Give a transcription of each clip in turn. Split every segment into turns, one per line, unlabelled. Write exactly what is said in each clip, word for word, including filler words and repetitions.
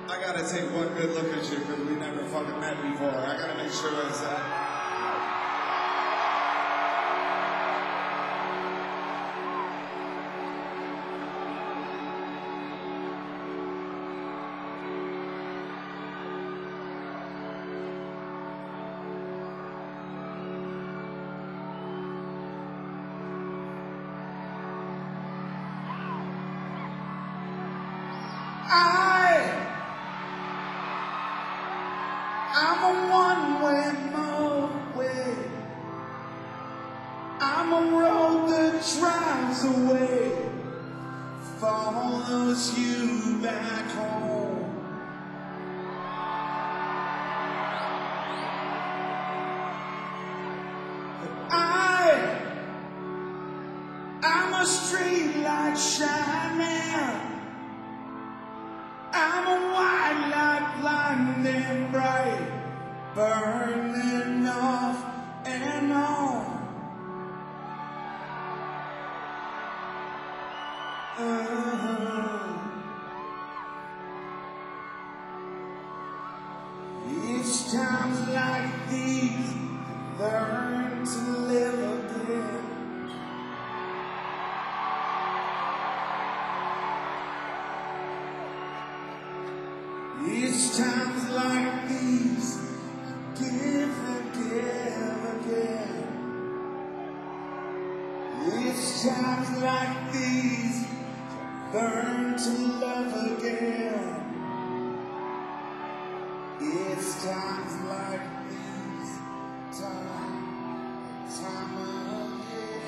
I gotta take one good look at you because we never fucking met before. I gotta make sure it's uh I, I'm a one-way motorway. I'm a road that drives away, follows you back home. I, I'm a street light shining. I'm a white light blinding bright, burning off and on. Uh-huh. Each times like these, learn to live again. Each times like these, give and give again. Each times like these, learn to love again. It's times like these, time, time again.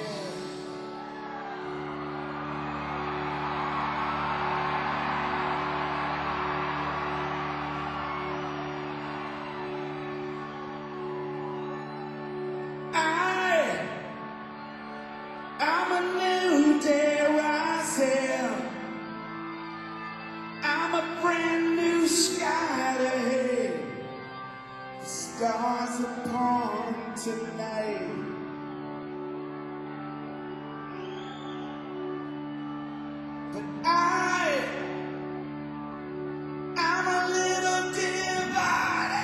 I, I'm a new day rising. I'm a brand new sky ahead. The stars upon tonight. But I, I'm a little divided.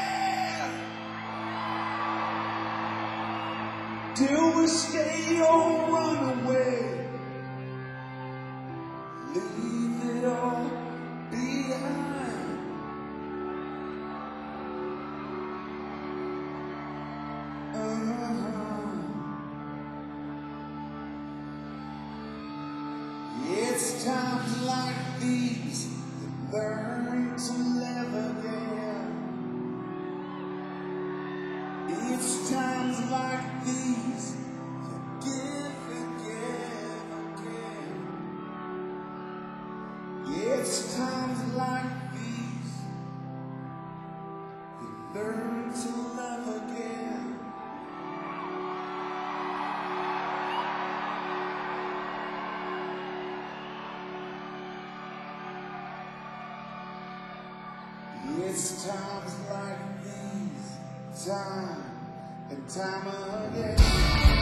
Do we stay or run away? Leave it all behind. Uh-huh. It's times like these that learn to live again. It's times like these that give and give again. It's times like these that learn to love again. It's times like these, time and time again.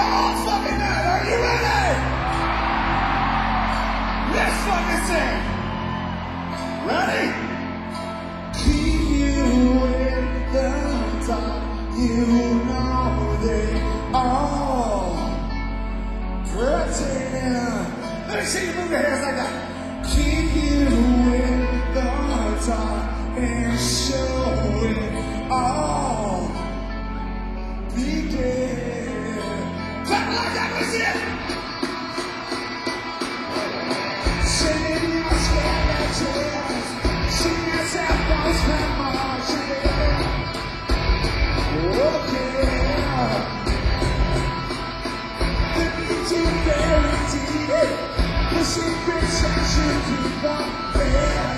all fucking night. Are you ready? Let's fucking sing. Ready? Keep you in the dark. You know they all pretend. Let me see you move your hands like that. Keep you in the dark and show it all. Begin. Clap like that, let's see it. Sing your skeletons, sing yourself those memories. Okay. The need to guarantee it. The secret section to the bed.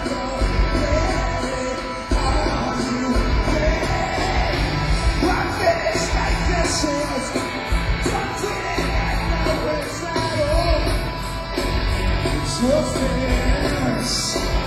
Trophies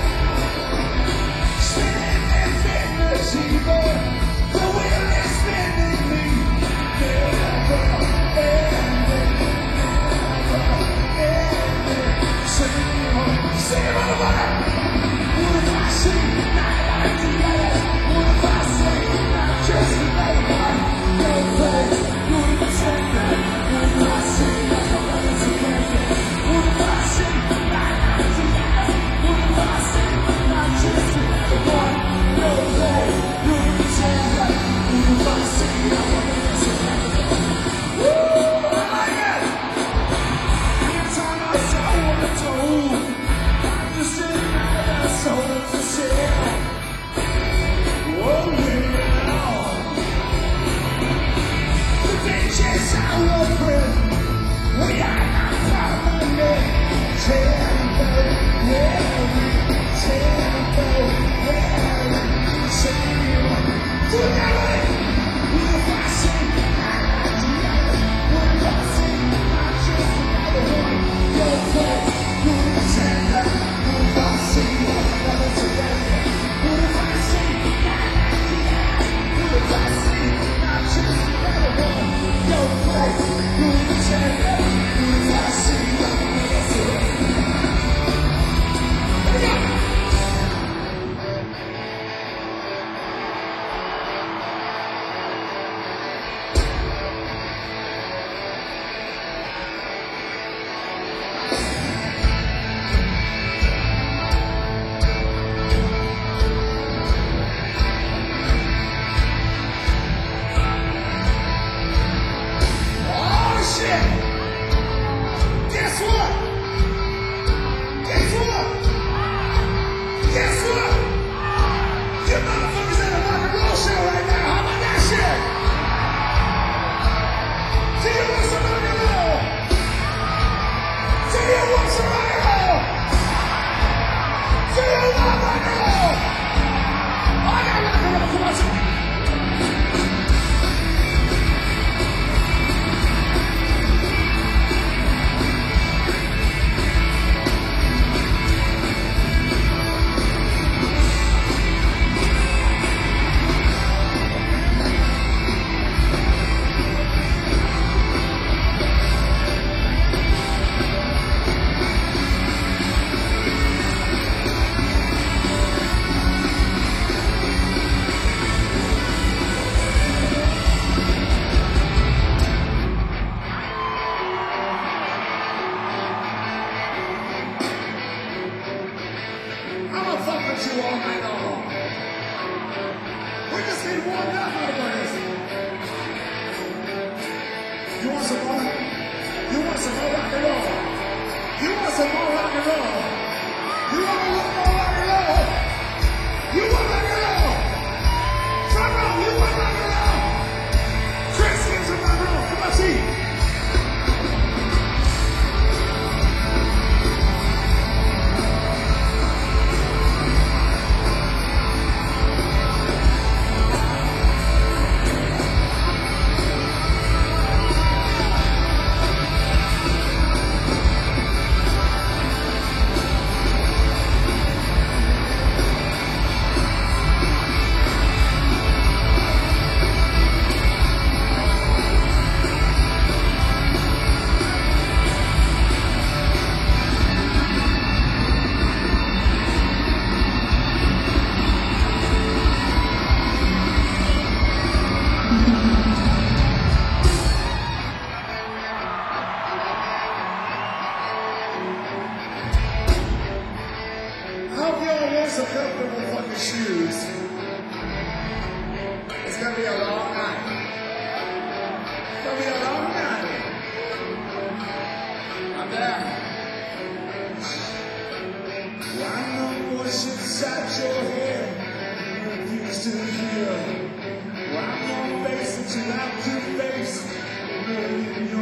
spinning and fitness evil. The wheel is spinning me. Never ending, never ending. Sing on, sing on the water. What if I see not like the others? What if I say not just another one? No place, what if I say that? What if I say not the others again? What if I say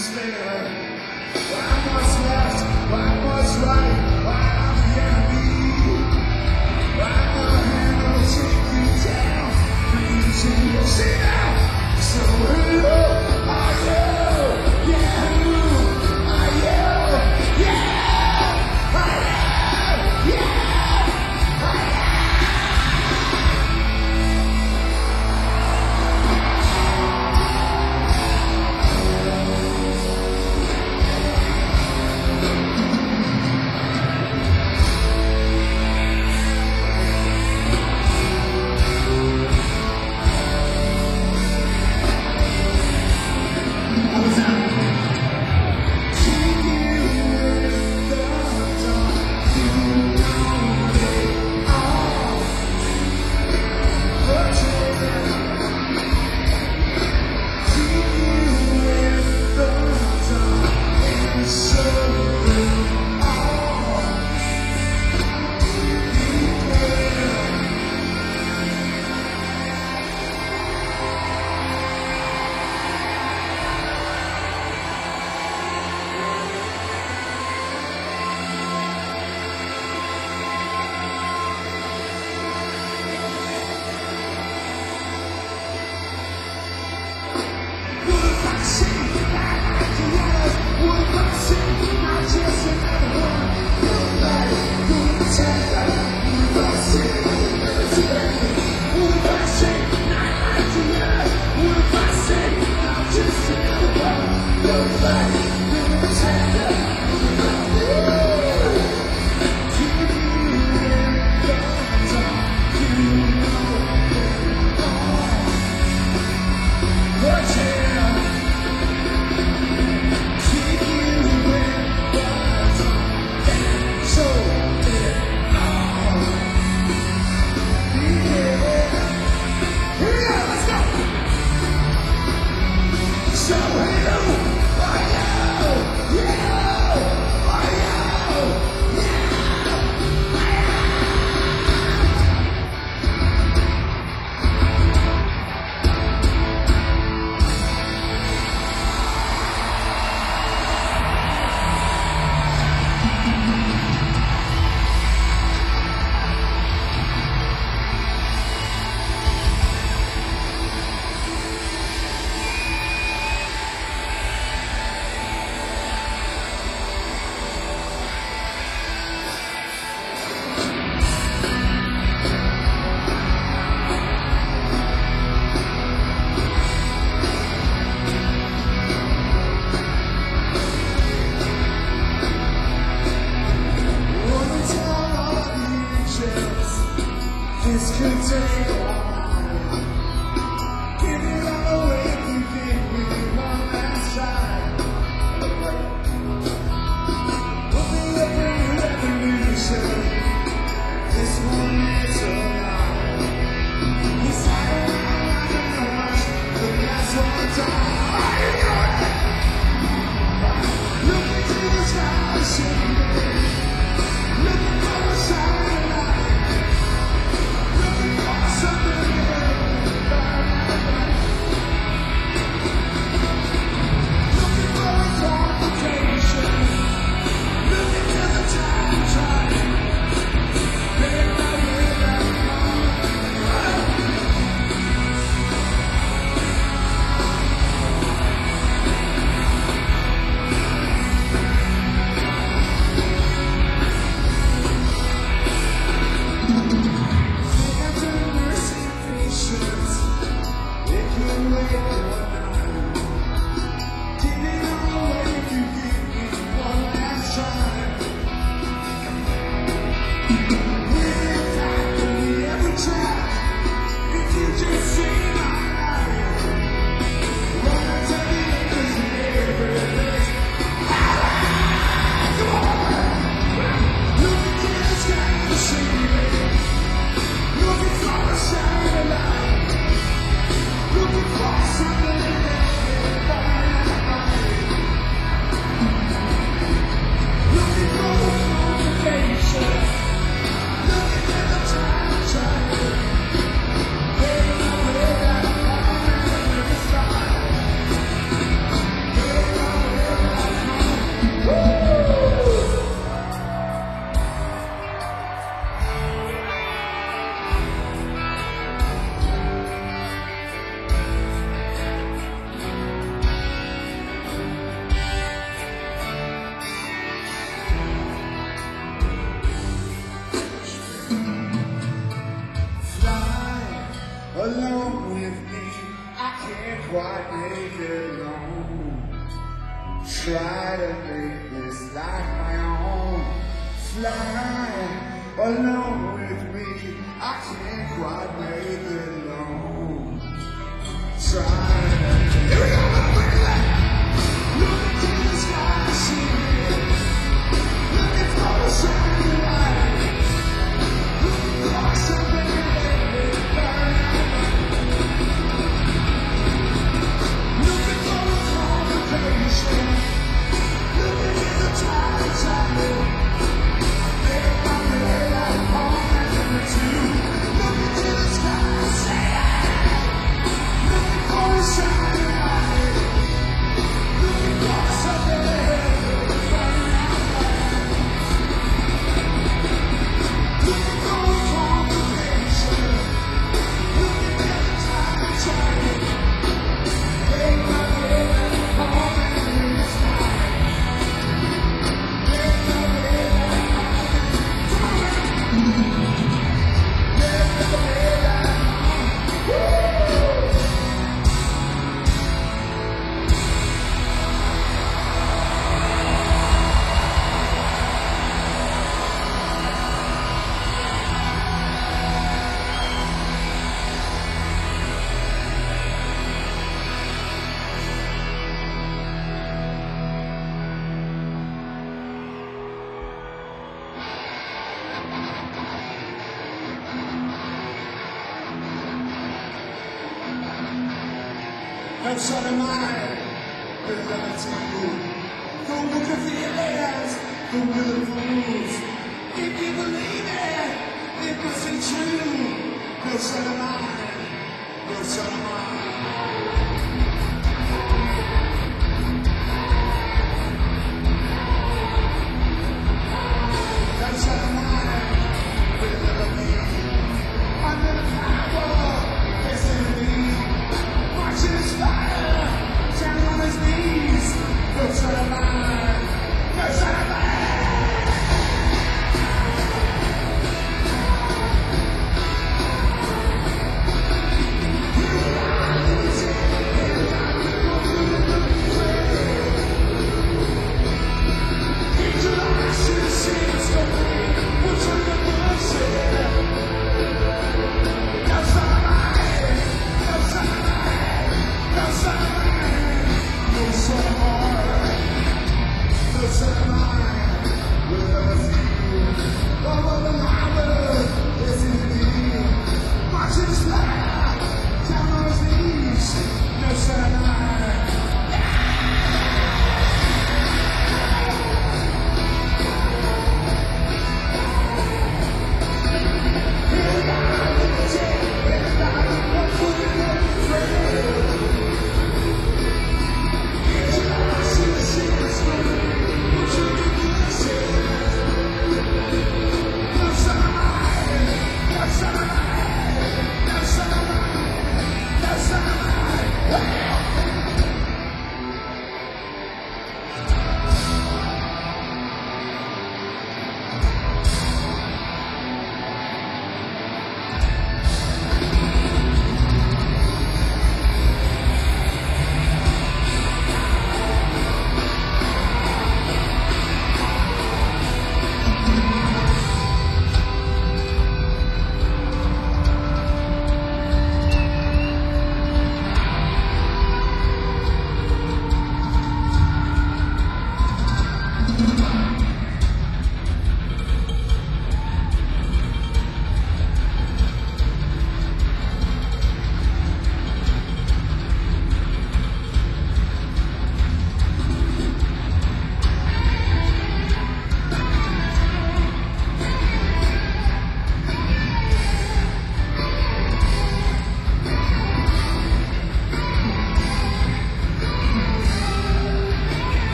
despair. Why what's left? Why what's right? Why I'm the enemy? Why my hand will take you down? Bring you to your see now. So who are you? Yeah, who are you? Yeah, I am. Yeah, I am. Try to make this life my own. Fly along with me. I can't quite make it alone. Try to. Here we go, baby. Looking to the sky, see it. Looking for a shining light. Looking for something to burn. Looking for a conversation. Looking in the tide, tide. Make my way like home and two. Looking to the sky, say looking for a shining light. Looking for something to burn out. Looking for a conversation. Looking in the tide, tide. Make my way like home and two. No son of mine will never take you. Go with the feelings, go with the fools. If you believe it, it must be true. No son of mine, no son of mine. No son of mine will never be under the power, destiny. Watching his fire, down on his knees. No son of mine, no son of mine. You are losing.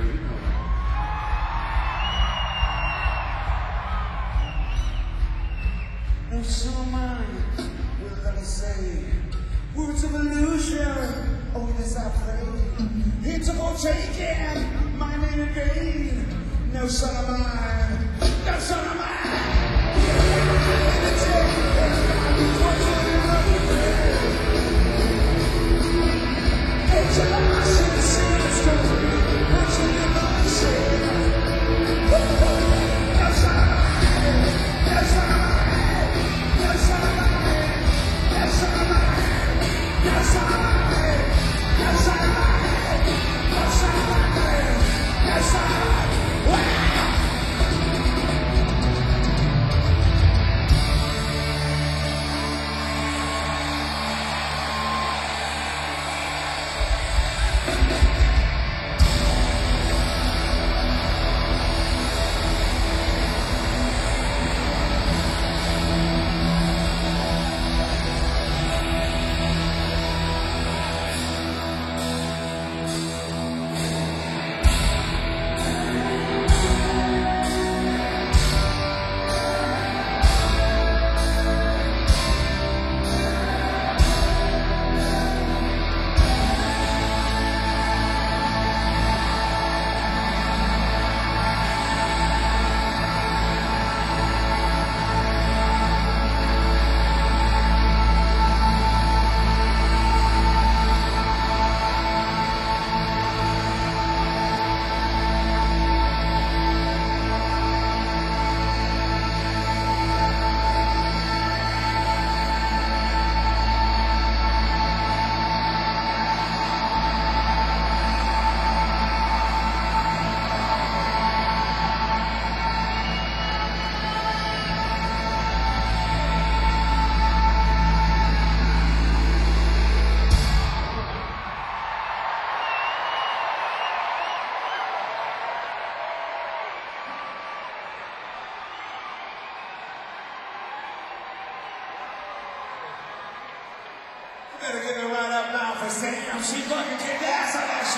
No son of mine will let me say words of illusion. Oh, this I pray. It's about taking my name in vain. No son of mine, no son of mine. It's a loss in the system. What's in your mindset? No son of mine, no son of mine, no son of mine, no son of mine, no son of mine, no son of mine, no son of mine, no son of mine. Better give it right up now for Sam. She fucking kicked ass on that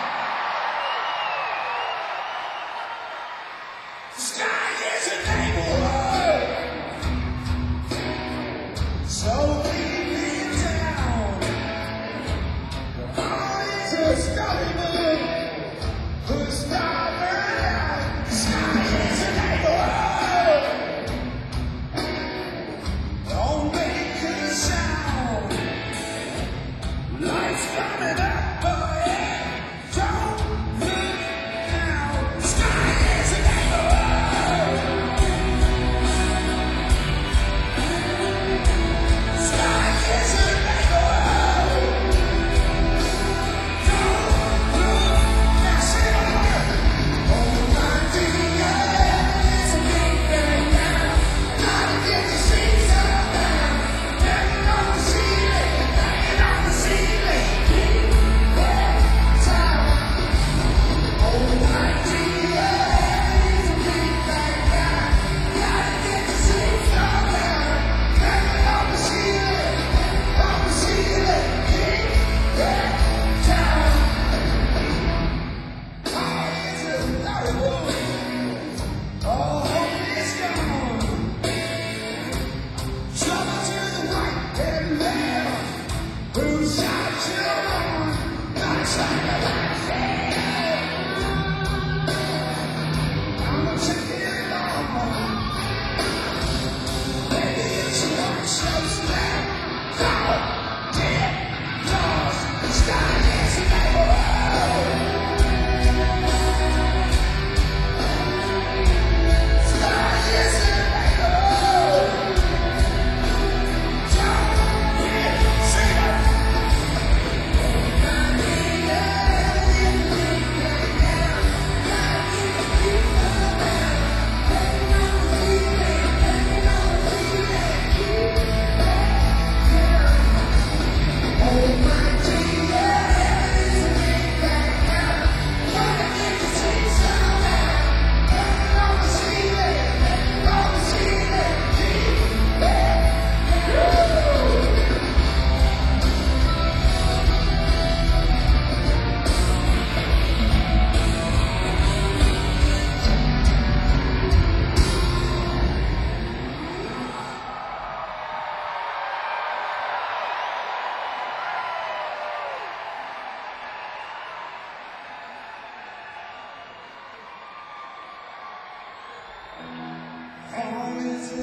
shit. Sky is a neighborhood, so leave me down. All is a storybook, who's starving out. Sky is a neighborhood, don't make a sound. Lights coming up, oh yeah.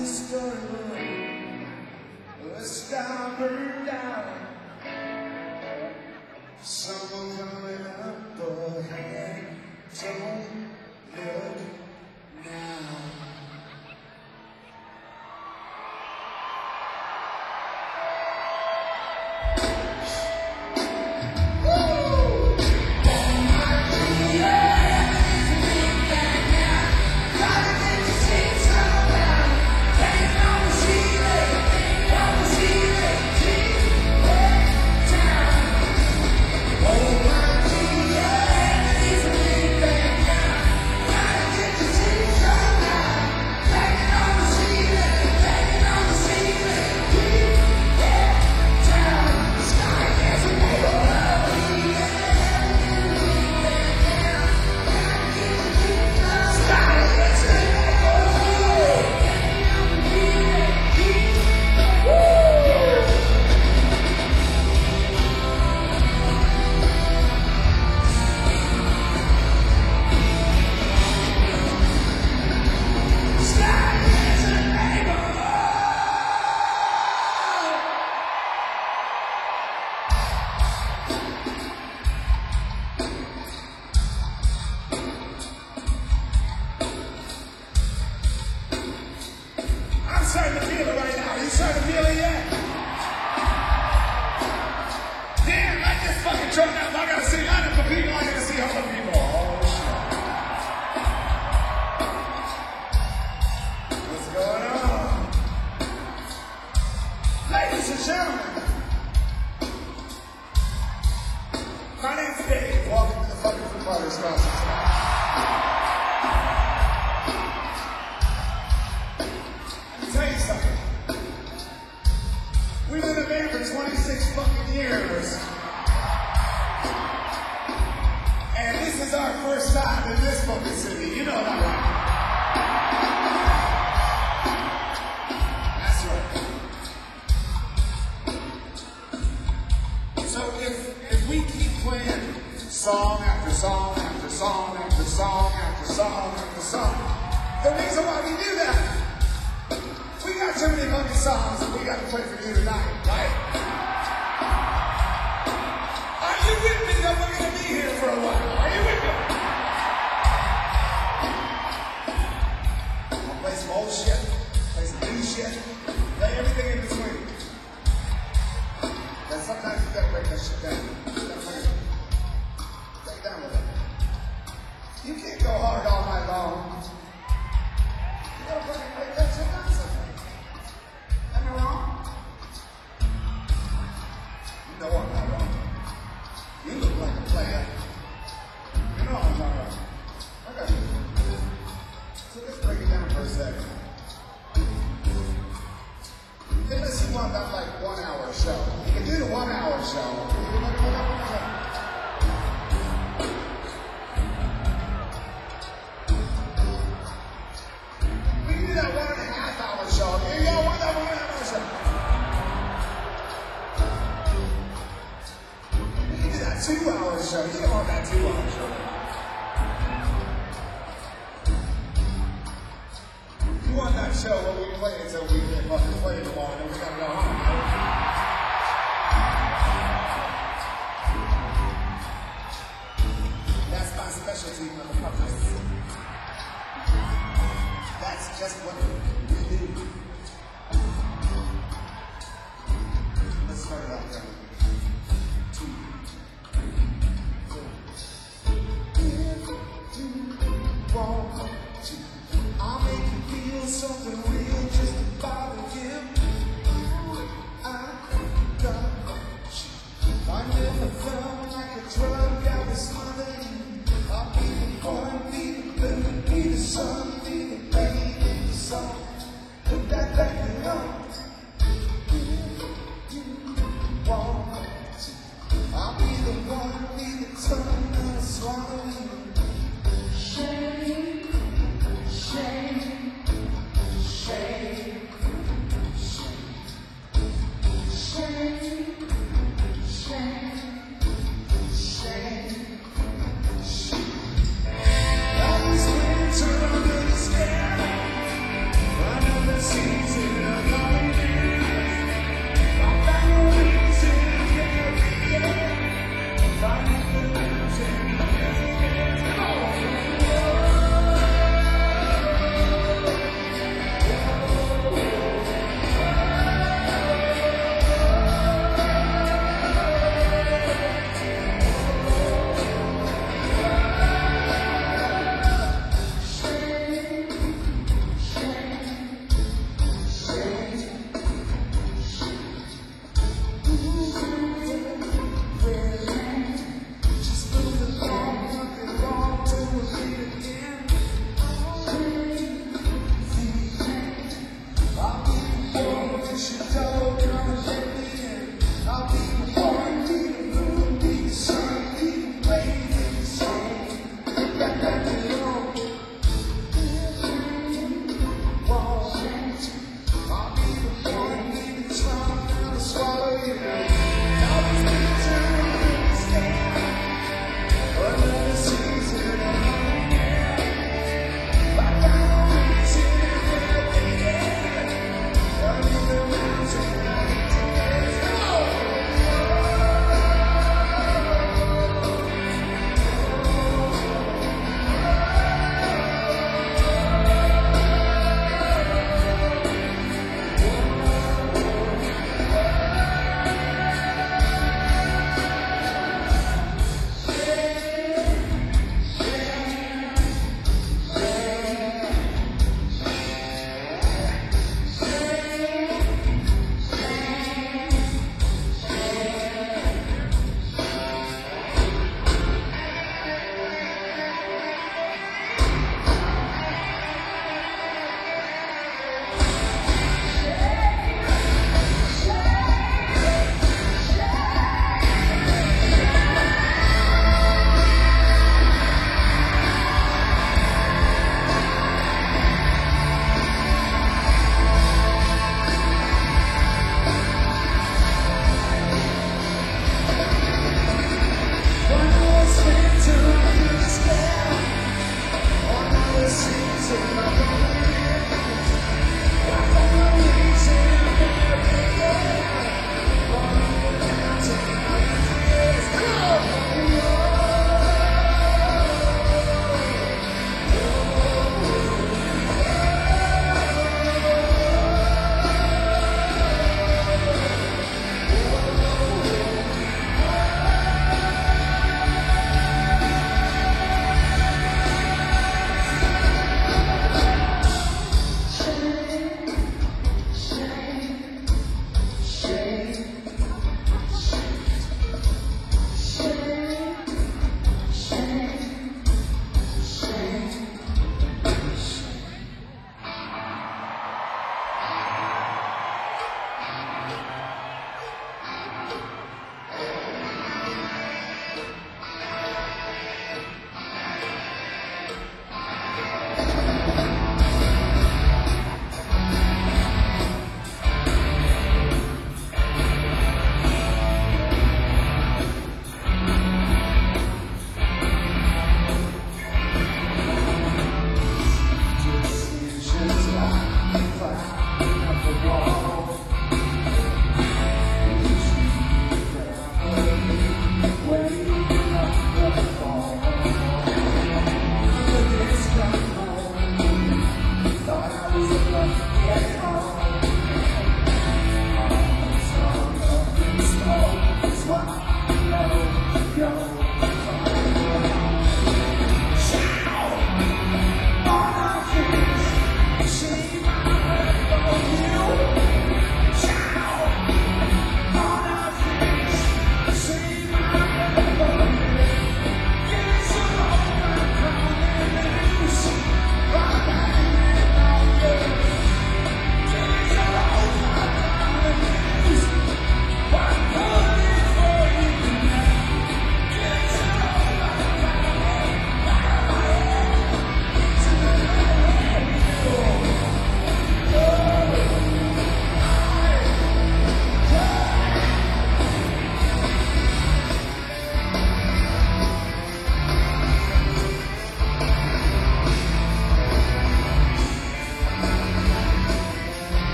the storyboard. The sky burned down. Someone coming up ahead. Don't look now. I'm starting to feel it right now. Are you starting to feel it yet? Damn, I just fucking choked up. I gotta see nothing for people. I gotta see other people. Oh, shit. What's going on? Ladies and gentlemen, my name's Dave. Welcome to the fucking Foo Fighters concert. Tell you something. We've been a band for twenty-six fucking years. And this is our first time in this fucking city. You know that, right? That's right. So if, if we keep playing song after song after song after song after song after song, the reason why we do that, we got too many fucking songs that we got to play for you tonight, right? Are you with me that we're going to be here for a while? Are you with me? I'll play some old shit, play some new shit, play everything in between. Then sometimes you got to break that shit down. You got to bring it, break it down a little bit. You can't go hard all night long. You got to break, break that shit down sometimes. Am I wrong? You know I'm not wrong. You look like a player. You know I'm not wrong. I got you. So let's break it down for a second. Unless you want that like one hour show. You can do the one hour show. We can do that one and a half hour show. Here y'all want that one and a half hour show. We can do that two hour show. You don't want that two hour show. You want that show where we play until we get fucking play tomorrow and then we gotta go home, right? That's my specialty, motherfuckers. That's just what we do. Let's start it out there. Two, three, four. If you want to, I'll make you feel something real just about you. I got you. I never felt like a drug I was smothering. I'll be the one, be the moon, be the sun, be the rain, be the sun. Put that back on. If you want to, I'll be the one, be the tongue that'll swallow you. Shame, shame, shame, shame, shame, shame, shame. I was winter under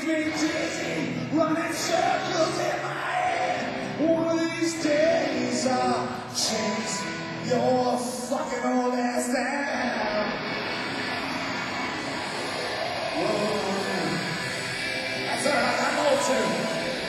me dizzy, running circles in my head. One of these days I'll chase your fucking old ass down. Whoa. That's all right, I'm old too.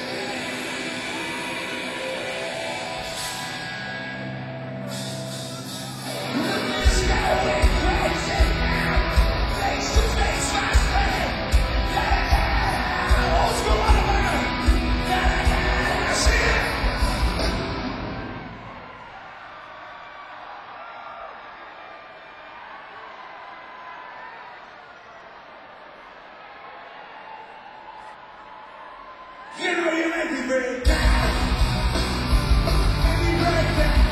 You know you make me break down. Make me break down.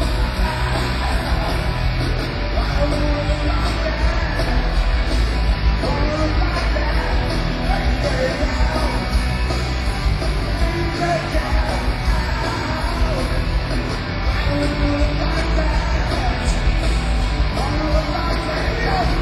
I don't wanna rock that. Wanna rock that. Make me break down. Make me break down. I don't wanna rock that. Wanna rock that.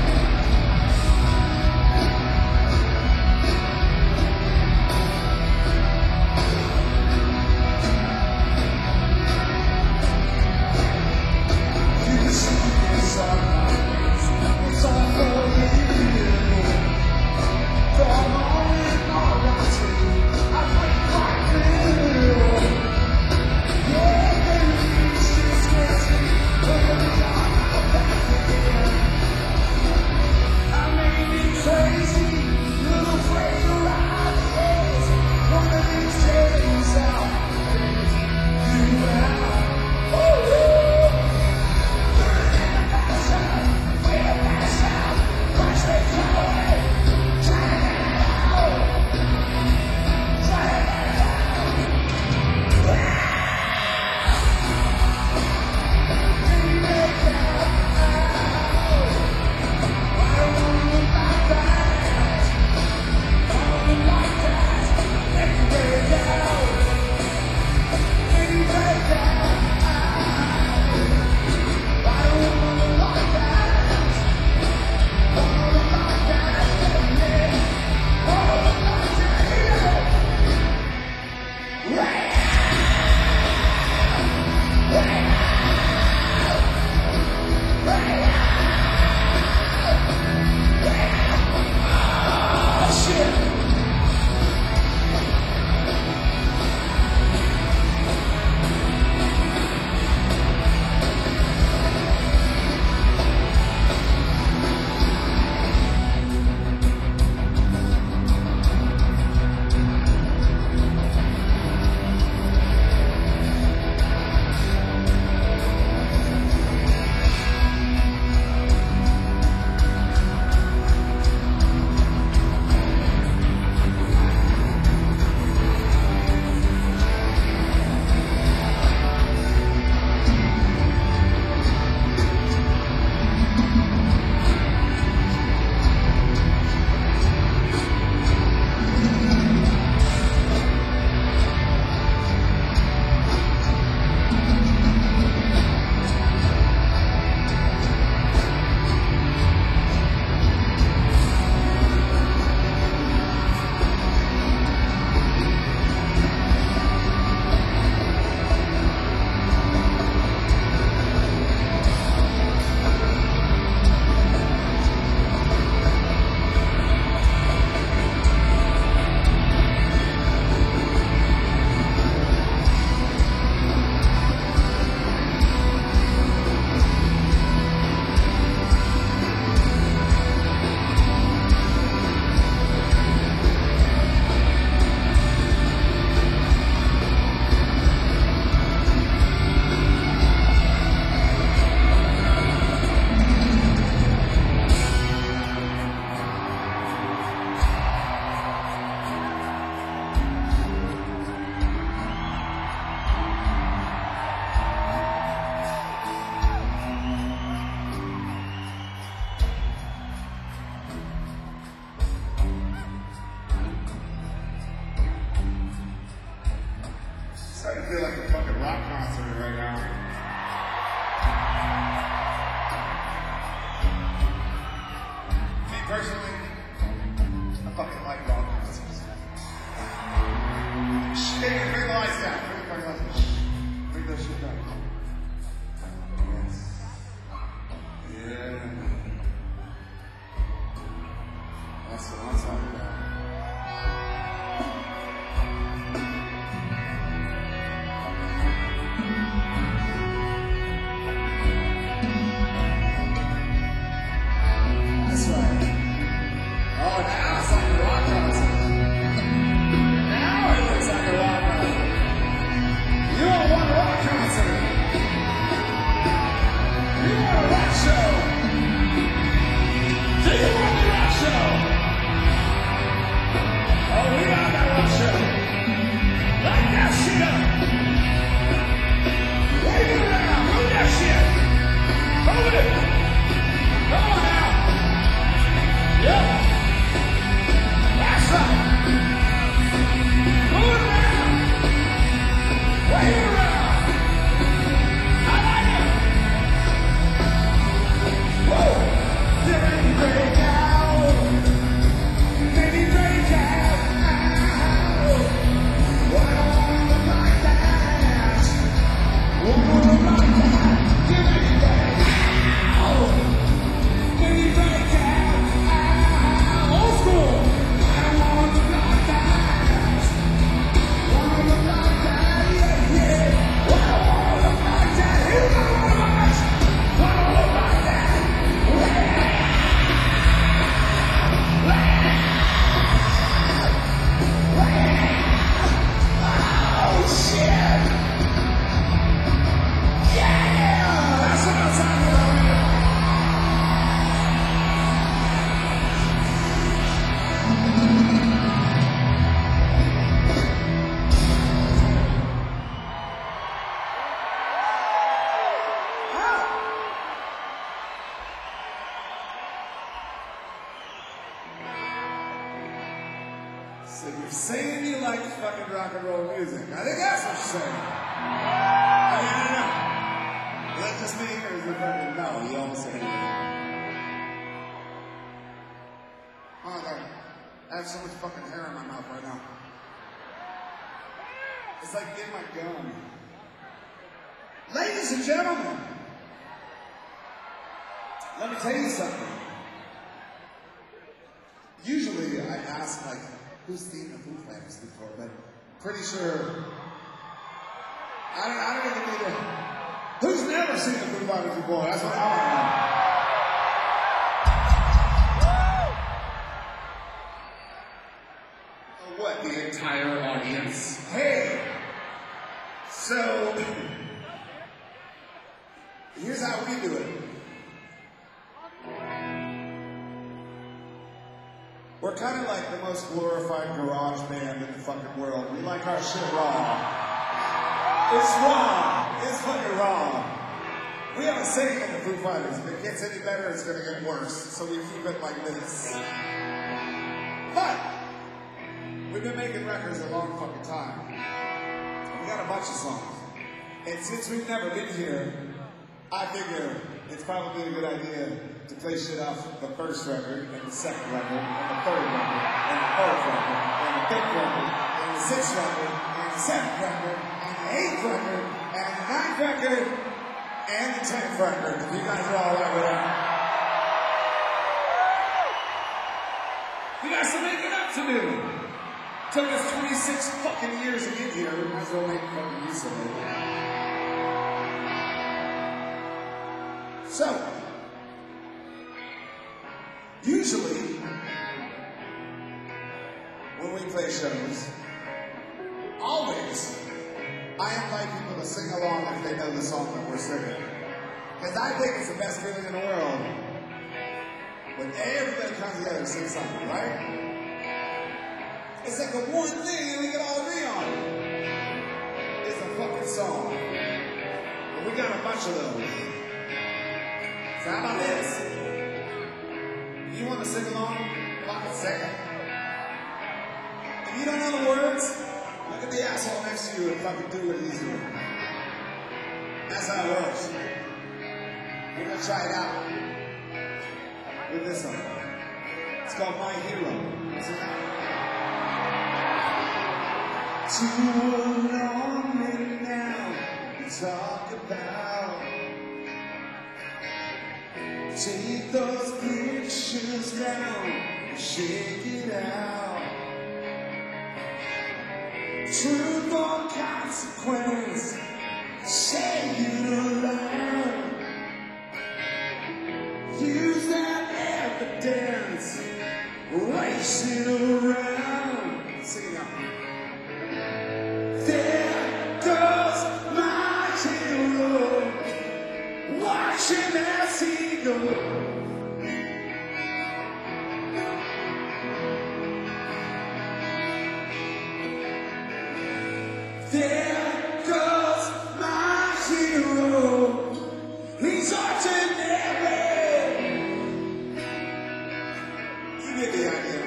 starting to feel like a fucking rock concert right now. Me personally, I fucking like rock concerts. So you're saying you like fucking rock and roll music. I think that's what you're saying. I mean, I don't know. Is that just me or is it fucking no? You almost said anything. Oh, God. I have so much fucking hair in my mouth right now. It's like in my gum. Ladies and gentlemen, let me tell you something. Usually I ask, like, who's seen the Foo Fighters before, but pretty sure. I don't, I don't even need to. Who's never seen the Foo Fighters before? That's what I want to know. What, the entire audience? Hey! So, here's how we do it. We're kind of like the most glorified garage band in the fucking world. We like our shit raw. It's raw. It's fucking raw. We have a saying in the Foo Fighters. If it gets any better, it's going to get worse. So we keep it like this. But we've been making records a long fucking time. And we got a bunch of songs. And since we've never been here, I figure it's probably a good idea to play shit off the first record, and the second record, and the third record, and the fourth record, and the fifth record, and the sixth record, and the seventh record, and the eighth record, and the ninth record, and the tenth record. If you guys are all right with that. We got some making up to do. Took us twenty-six fucking years to get here. We might as well make fucking use of it. So, usually, when we play shows, always, I invite people to sing along if they know the song that we're singing. Because I think it's the best feeling in the world when everybody comes together and sings something, right? It's like the one thing we can all agree on. It's a fucking song. And we got a bunch of those. So how about this? If you want to sing along, fucking sing it. If you don't know the words, look at the asshole next to you and fucking do what he's doing. That's how it works. We're gonna try it out with this one. It's called My Hero. Listen out. Too long and now we talk about. Take those pictures down and shake it out. Truth or consequence, say it aloud. Use that evidence, race it around. Sing it out. There goes my hero, watch him as he goes. There goes my hero, he's ordinary. You get the idea.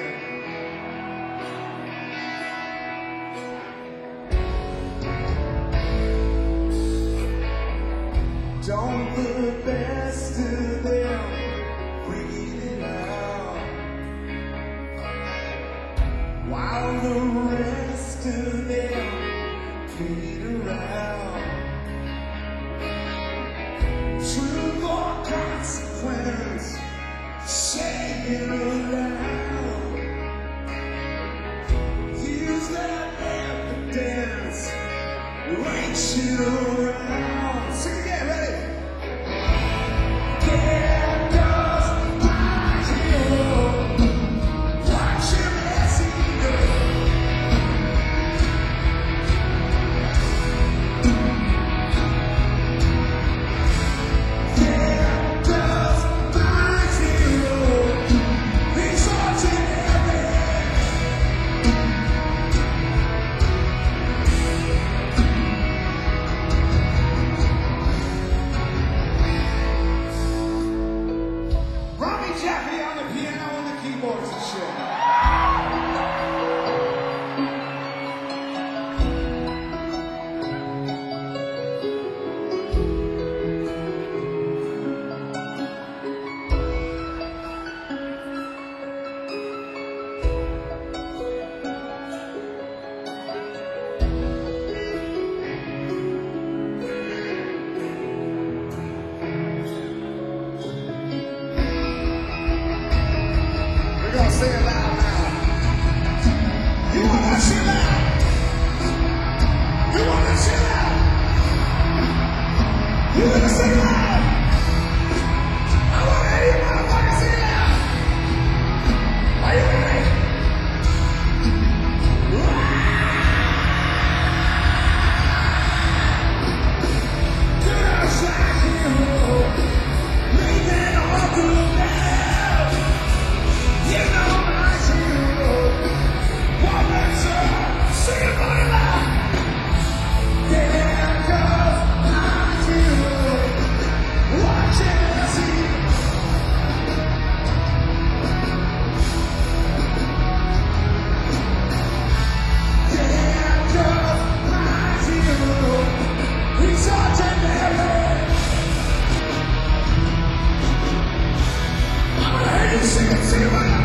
Don't put best to them, breathe it out, while the rest of them fade around. Truth or consequence, say it aloud. Use that evidence, reach it around. Sing it again, ready? There goes my hero, watch him as he goes. There goes my hero, he's
Everybody sing it, sing it loud.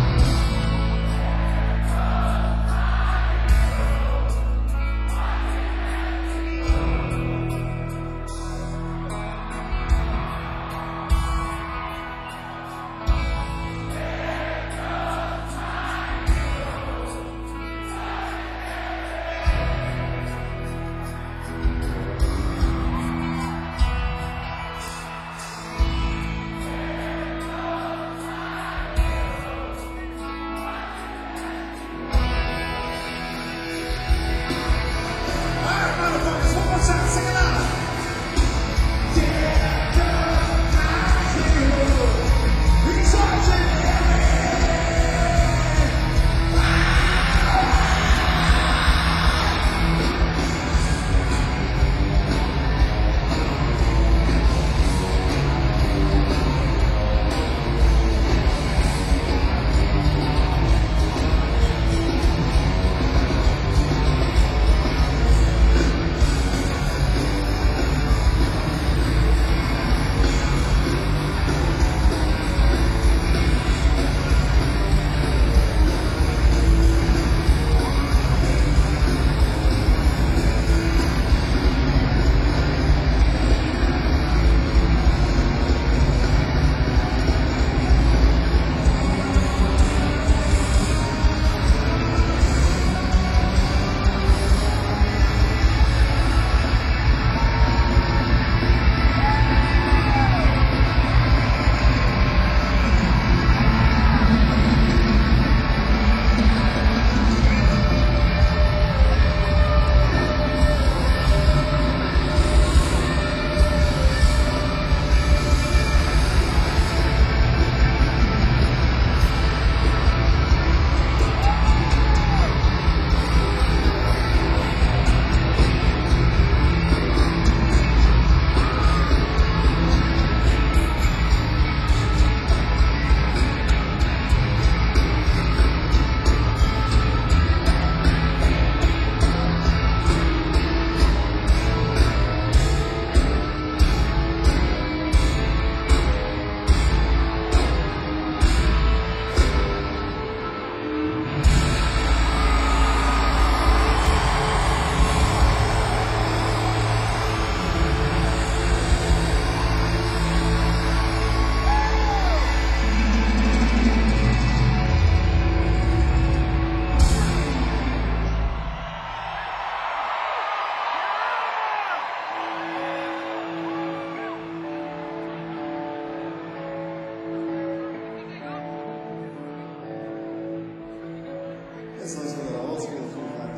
This one's for the old school Foo Fighters.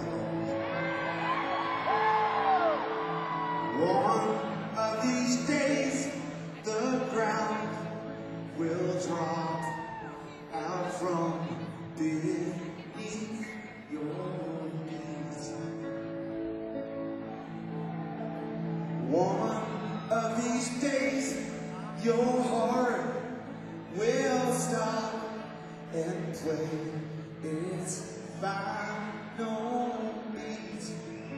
One of these days, the ground will drop out from beneath your knees. One of these days, your heart will stop and play its final beat.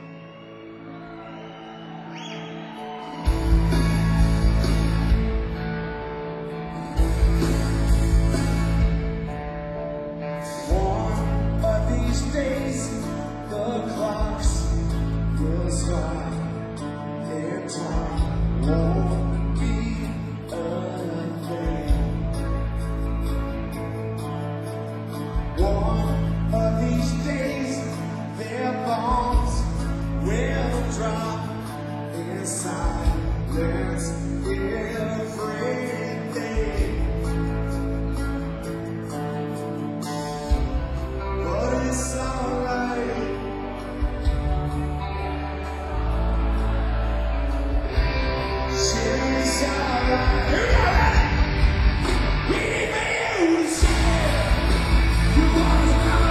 One of these days, the clocks will stop and time won't be a thing. One of these days, their bombs will drop in silence every day. But it's alright. Shit is alright. You got it! We need the news! You want to know?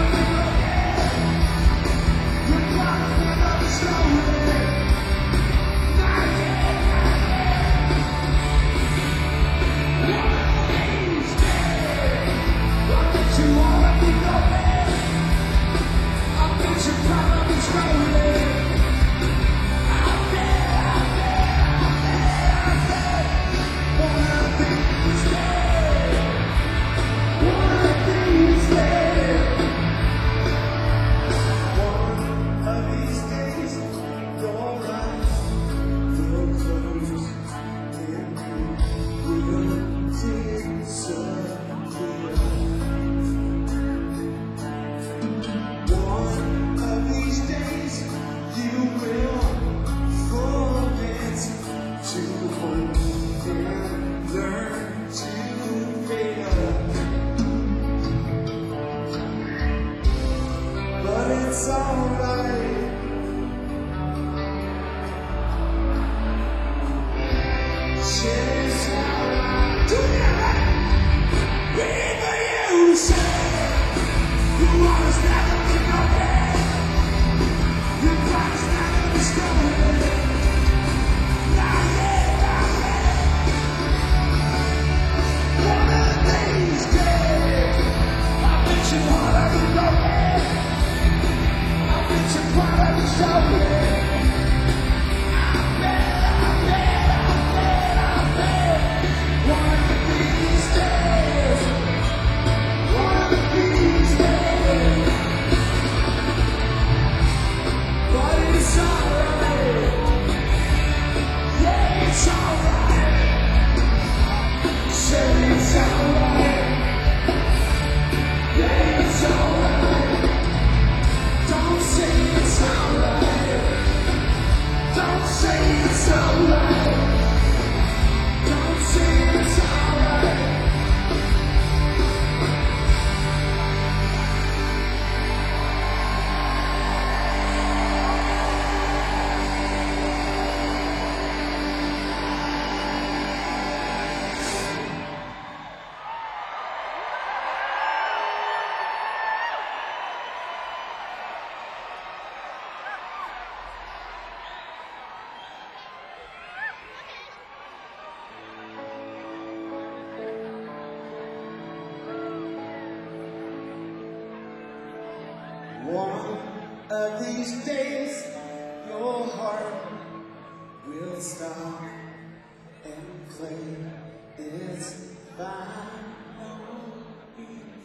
One of these days, your heart will stop and claim its final beat.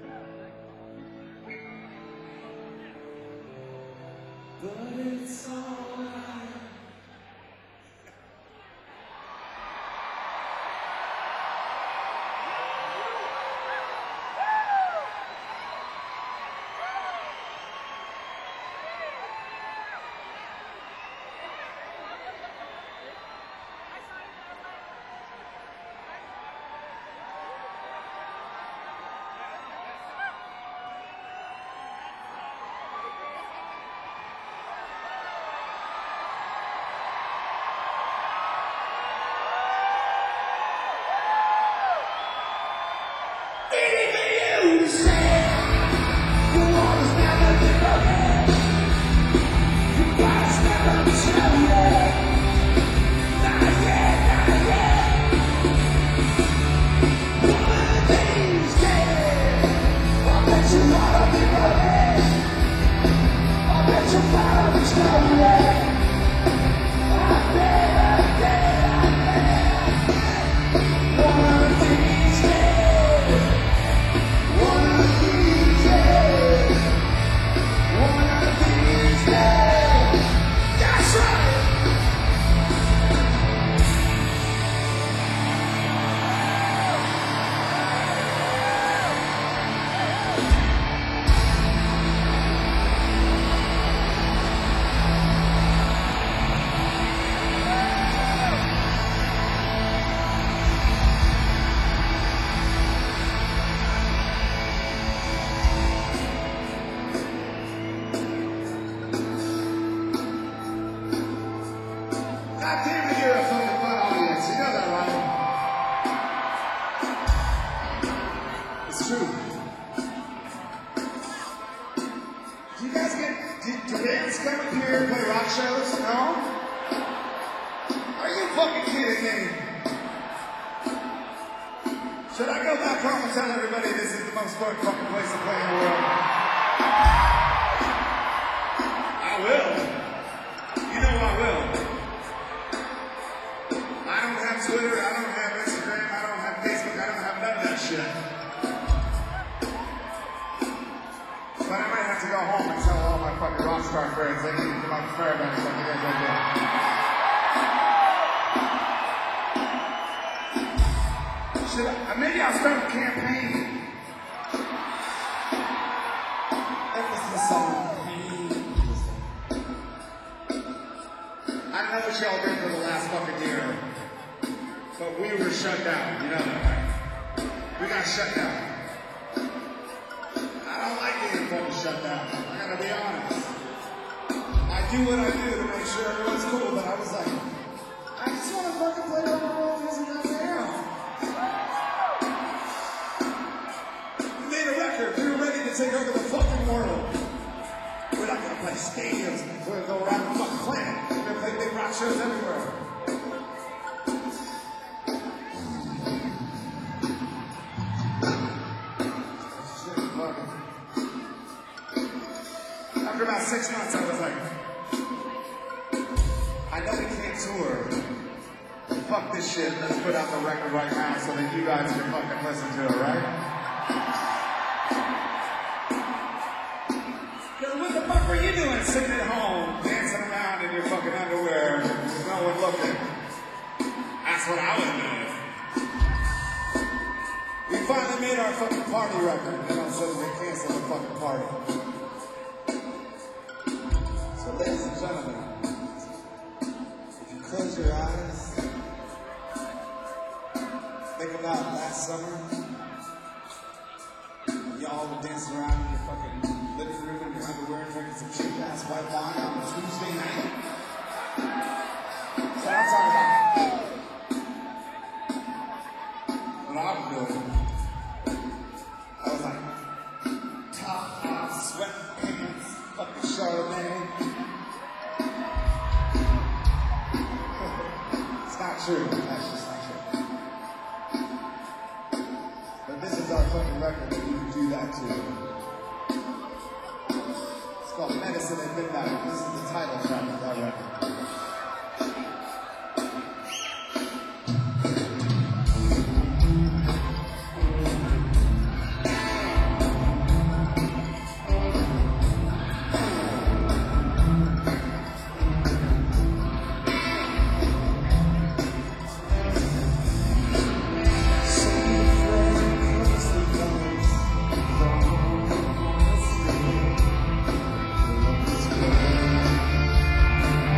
But it's alright. God damn it, you're a fucking fun audience. You know that, right? It's true. Do you guys get, do, do bands come up here and play rock shows? No? Are you fucking kidding me? Should I go back home and tell everybody this is the most fun fucking place to play in the world? I will. You know I will. I don't have Twitter, I don't have Instagram, I don't have Facebook, I don't have none of that shit. But I might have to go home and tell all my fucking rock star friends they need to come out to Fairbanks like they guys are doing. Should I, maybe I'll start a campaign. Emphasis on pain. I know what y'all did for the last fucking year. But we were shut down, you know that, right? We got shut down. I don't like being fucking shut down. I gotta be honest. I do what I do to make sure everyone's cool, but I was like, I just wanna fucking play rock and roll music out there. We made a record. We were ready to take over the fucking world. We're not gonna play stadiums. We're gonna go around the fucking planet. We're gonna play big rock shows everywhere. After about six months, I was like, I know we can't tour. Fuck this shit. Let's put out the record right now so that you guys can fucking listen to it, right? Yo, what the fuck were you doing sitting at home, dancing around in your fucking underwear with no one looking? That's what I was doing. We finally made our fucking party record, and then all of a sudden they canceled the fucking party. So ladies and gentlemen, if you close your eyes, think about last summer, y'all were dancing around in your fucking living room in your underwear and drinking some cheap ass white wine on a Tuesday night. That's what I'm talking about. What I was doing, I was like, top off, sweatpants, fucking Chardonnay. It's not true. That's just not true. But this is our fucking record that you can do that to. called Medicine at Midnight. This is the title track of that record.
Thank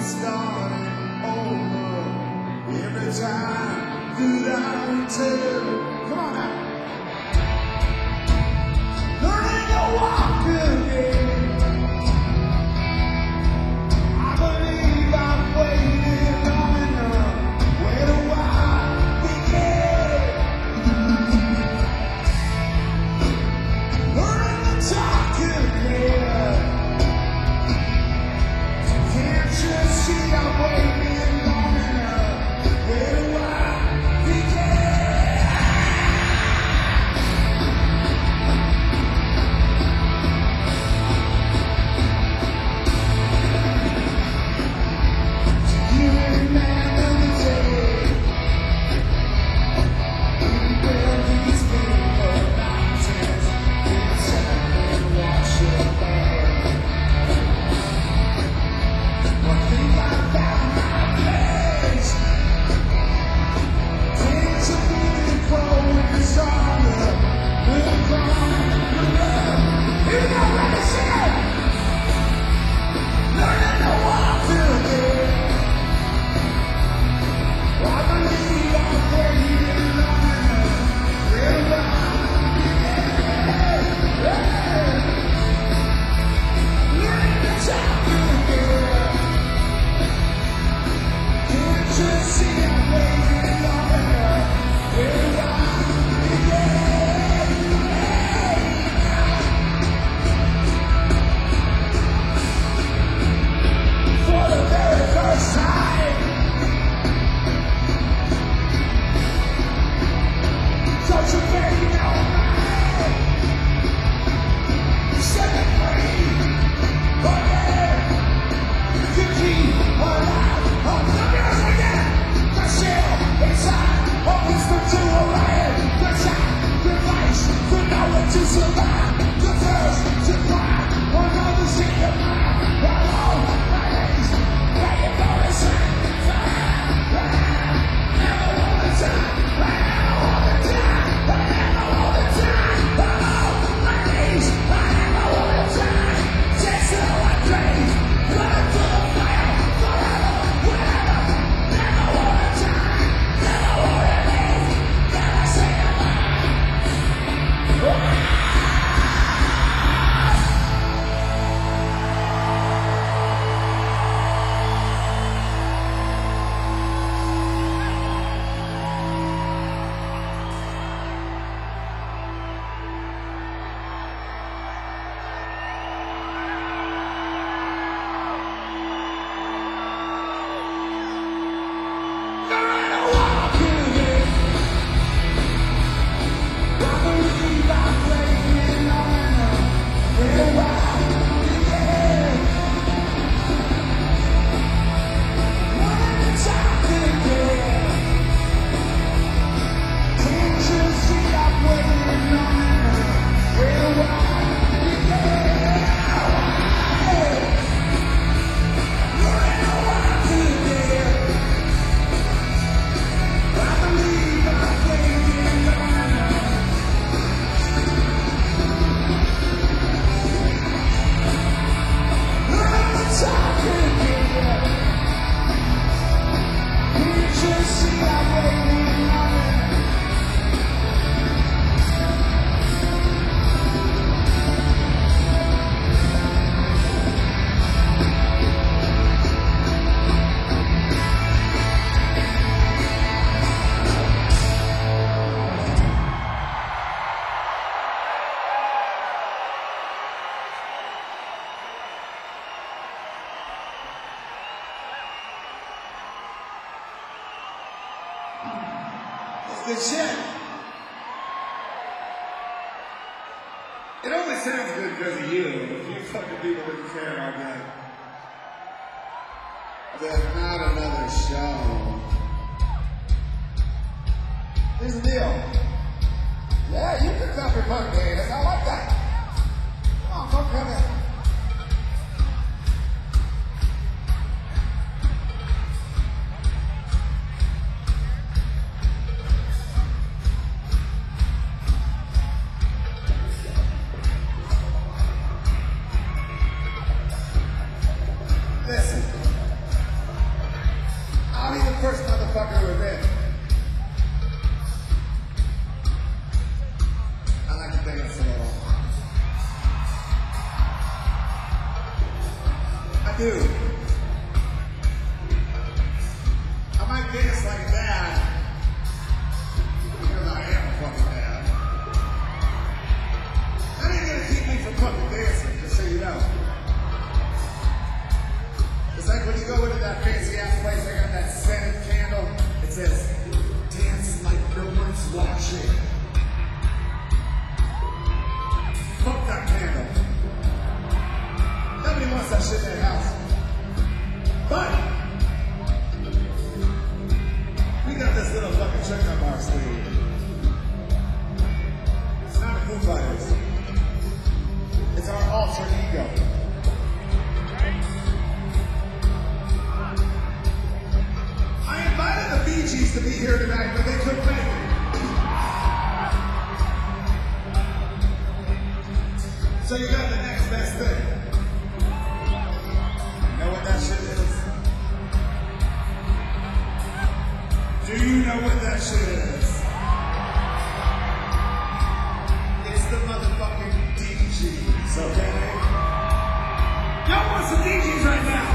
starting over every time that I return. Come on now. Learning to walk again. I believe I've waited long enough. Where do I begin? Learning to talk again. Can't you see I'm waiting long enough? Where do I begin? You remember the day we built these beautiful mountains, we sat and watched it burn. I think I found my place. Things are moving growing stronger. We're gonna love. Here we go, let me sing it. Learning to walk again. I believe I'm waiting long enough. Where do I begin? Learning to talk again. Can't you see I'm waiting long enough? Where do I begin? For the very first time, don't you baby know me? Set me free, oh yeah. You keep alive, I'm the music again. The chill inside, a whisper to a riot. The sacrifice, the knowledge to survive. The thirst to cry, another state of mind. Alone, my days, begging for a sign. Never want the time, I never want the time, I never want the time. Alone, my days, I never want the time. Chase the white dreams, run to the fire, forever, whenever. Never want the time, never want to leave. Never say goodbye. Learning to walk again. I believe I'm waiting long enough. Where do I begin? Learning to talk again. Can't you see I'm waiting long enough? Where do I begin? Learning to walk again. I believe I'm waiting long enough. Learning to talk again. Can't you see I'm waiting long enough? It's the shit. It only sounds good because of you. If you fucking people didn't care about that, there's not another show. Here's the deal. Yeah, you can stop your punk Davis. I like that. Come on, punk, come in. Listen. might do. I might dance like that. Because I am a fucking dad. That ain't gonna keep me from fucking dancing, just so you know. It's like when you go into that fancy ass place, they got that scented candle. It says, dance like no one's watching. Fuck that candle. Nobody wants that shit in their house. But we got this little fucking trick up our sleeve. It's not a Foo Fighters. It's our alter ego. I invited the Bee Gees to be here tonight, but they couldn't make it. So you got the next best thing. You know what that shit is? Do you know what that shit is? It's the motherfucking D Gs, okay? Y'all want some D Gs right now?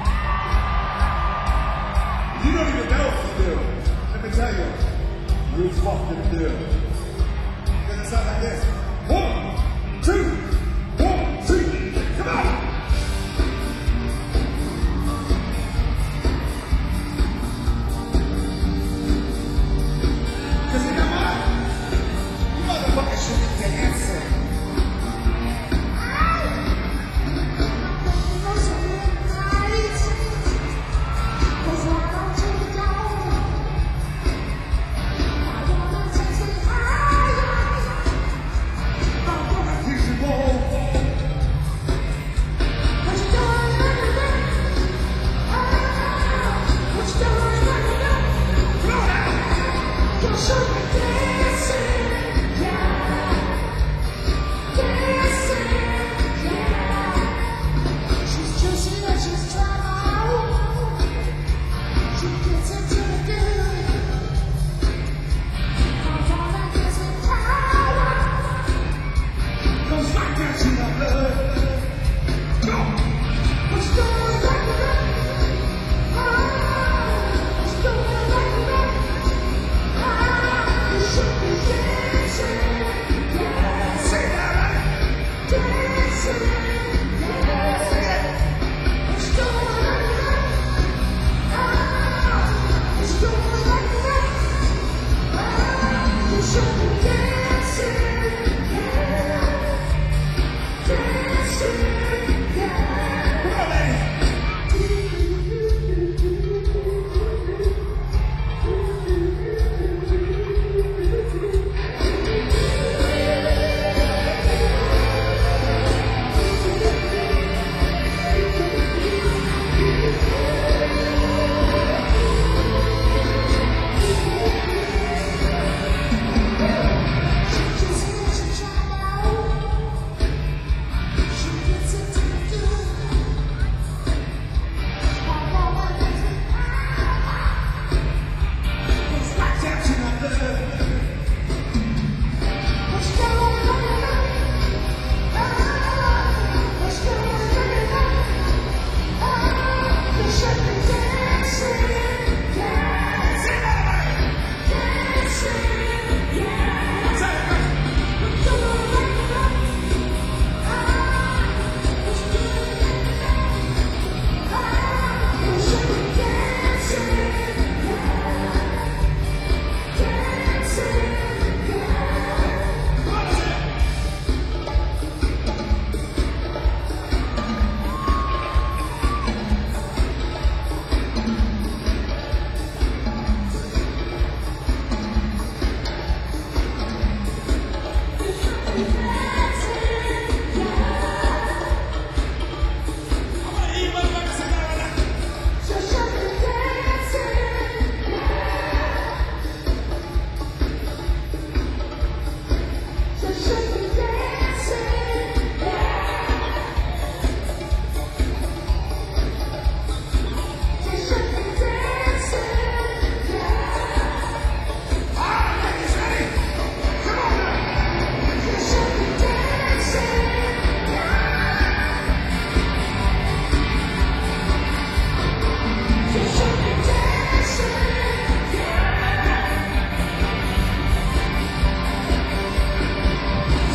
You don't even know what to do. Let me tell you. You fucking do. Because it sounds like this. One, two, one, two, come on! Because you know what? You motherfuckers should be dancing.
Cause why don't you go? I wanna take it high.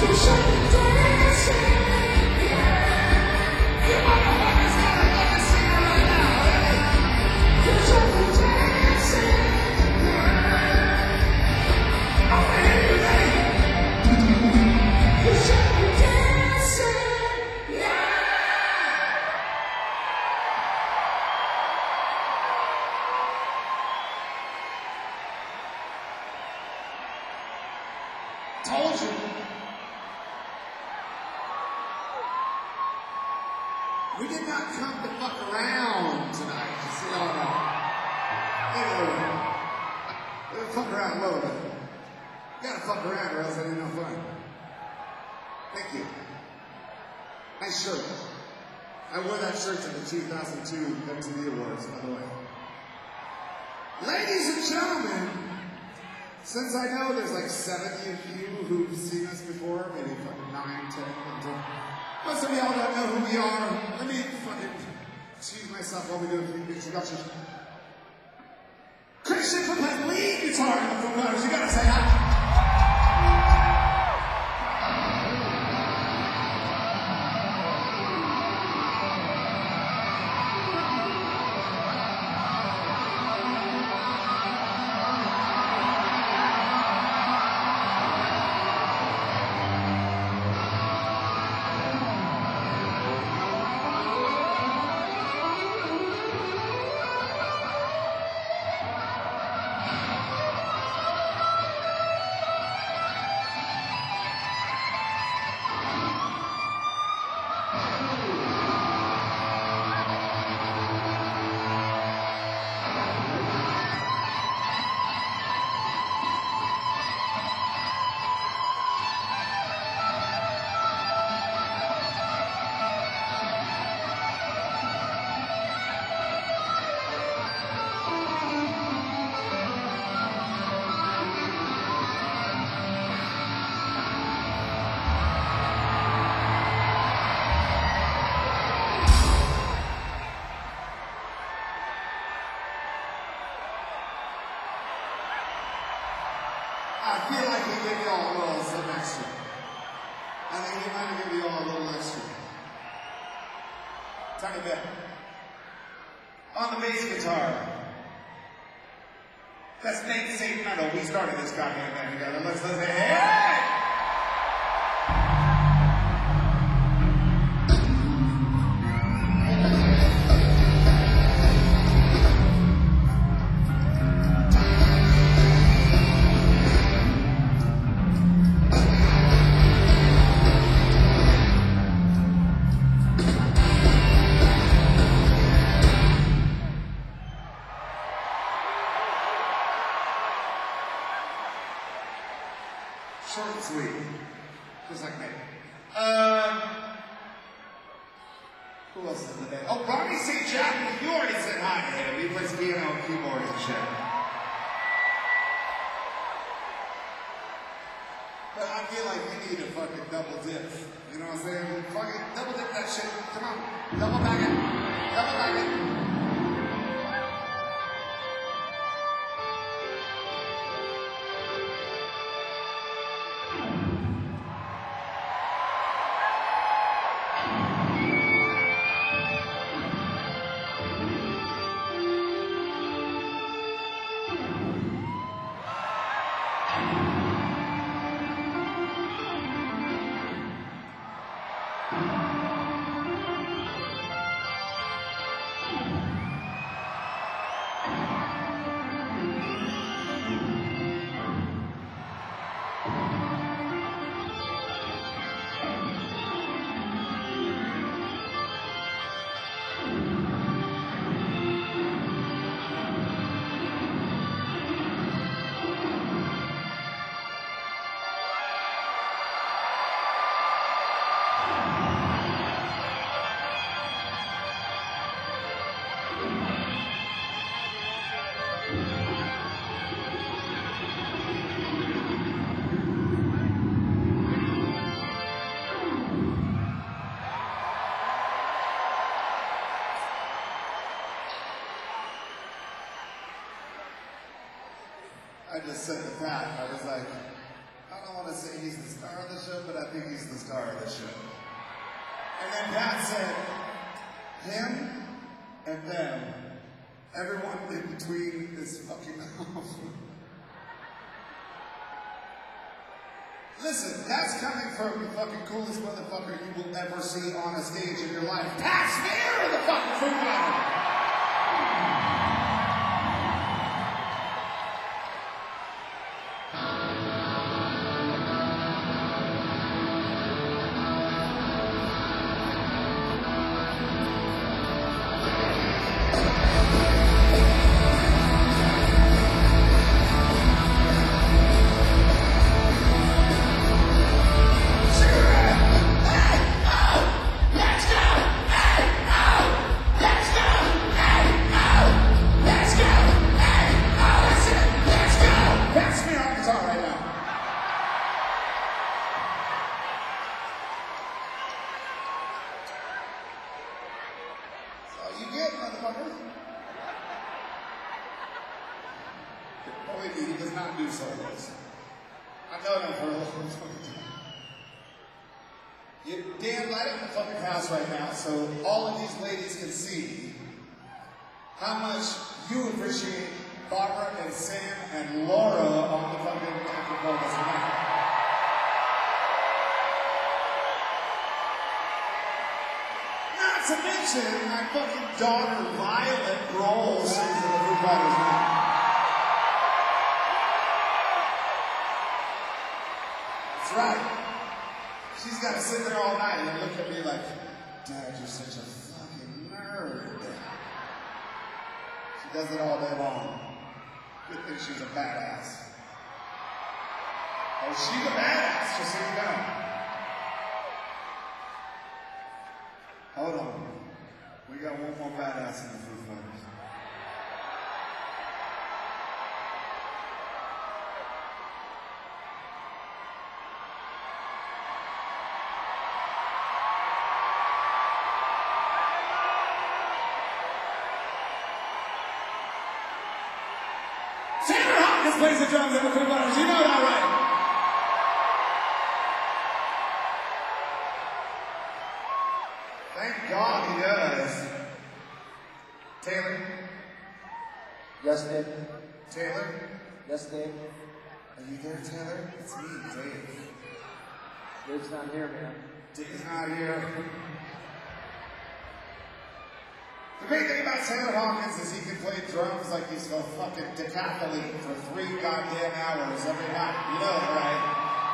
Told you. We did not come to fuck around tonight, just so y'all know. Anyway, we're gonna fuck around a little bit. You gotta fuck around or else it ain't no fun. Thank you. Nice shirt. I wore that shirt to the two thousand two M T V Awards, by the way. Ladies and gentlemen, since I know there's like seventy of you who've seen us before, maybe fucking nine, ten, and ten. Most of y'all don't know who we are. Let me fucking excuse myself while we do a few introductions. Christian who plays lead guitar in the Foo Fighters. You gotta say hi. I feel like we give y'all a little some extra. I think we might give y'all a little extra. Tiny bit. On the bass guitar. Let's make Saint Metal. We started this goddamn thing together. Let's let's say, hey! Short and sweet. Just like me. Um, who else is in the band? Oh, Ronnie Saint Jack. You already said hi to him. He plays piano and keyboard and shit. But I feel like we need to fucking double dip. You know what I'm saying? Fucking double dip that shit. Come on. Double back it. Double back it. I just said to Pat, I was like, I don't want to say he's the star of the show, but I think he's the star of the show. And then Pat said, him and them, everyone in between is fucking awful. Listen, that's coming from the fucking coolest motherfucker you will ever see on a stage in your life. Pat Smear, the fucking Foo Fighters. He does not do solos. I know him for a long time. You, Dan, light up the fucking house right now so all of these ladies can see how much you appreciate Barbara and Sam and Laura on the fucking microphone tonight. Not to mention my fucking daughter Violet Grohl sings in the Foo Fighters now. That's right. She's got to sit there all night and look at me like, Dad, you're such a fucking nerd. She does it all day long. Good thing she's a badass. Oh, she's a badass, just so you know. Hold on. We got one more badass in the Foo Fighters. Taylor Hawkins plays the drums in the Foo Fighters. You know that, right? Thank God he does. Taylor?
Yes, Dave?
Taylor?
Yes, Dave?
Are you there, Taylor? It's me, Dave.
Dave's not here, man.
Dave's not here. The great thing about Taylor Hawkins is he can play drums like he's a fucking decathlete for three goddamn hours every night. You know that, right?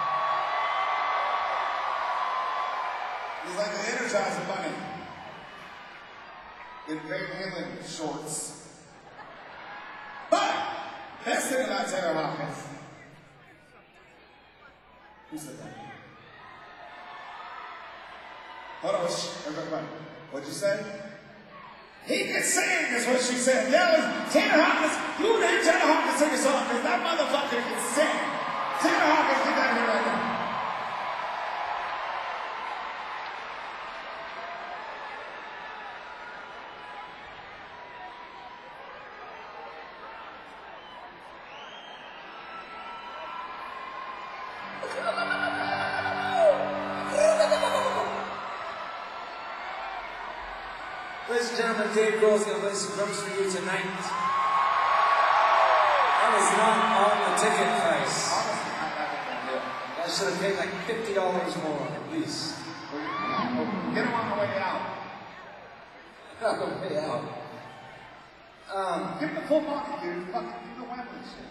He's like the Energizer Bunny in Van Halen shorts. But best thing about Taylor Hawkins. Who said that? Hold on, shh, everybody. What'd you say? He can sing, is what she said. That was Taylor Hawkins. You would hear Taylor Hawkins sing a song, because that motherfucker can sing. Taylor Hawkins, get down here right now.
Ladies and gentlemen, Dave Grohl is going to play some drums for you tonight. That was not on the ticket price. I should have paid like fifty dollars more, at least.
Get him on the way out.
On the way out. Um,
Give him the full pocket, dude. Fucking do the Wembley shit.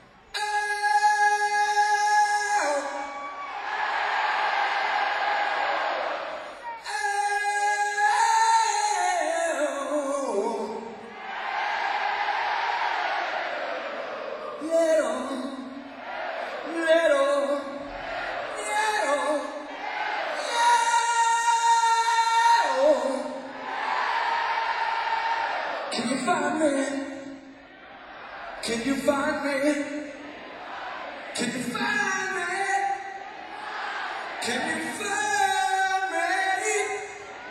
Can you find me? Can you find me? Can you find me? Can you find me?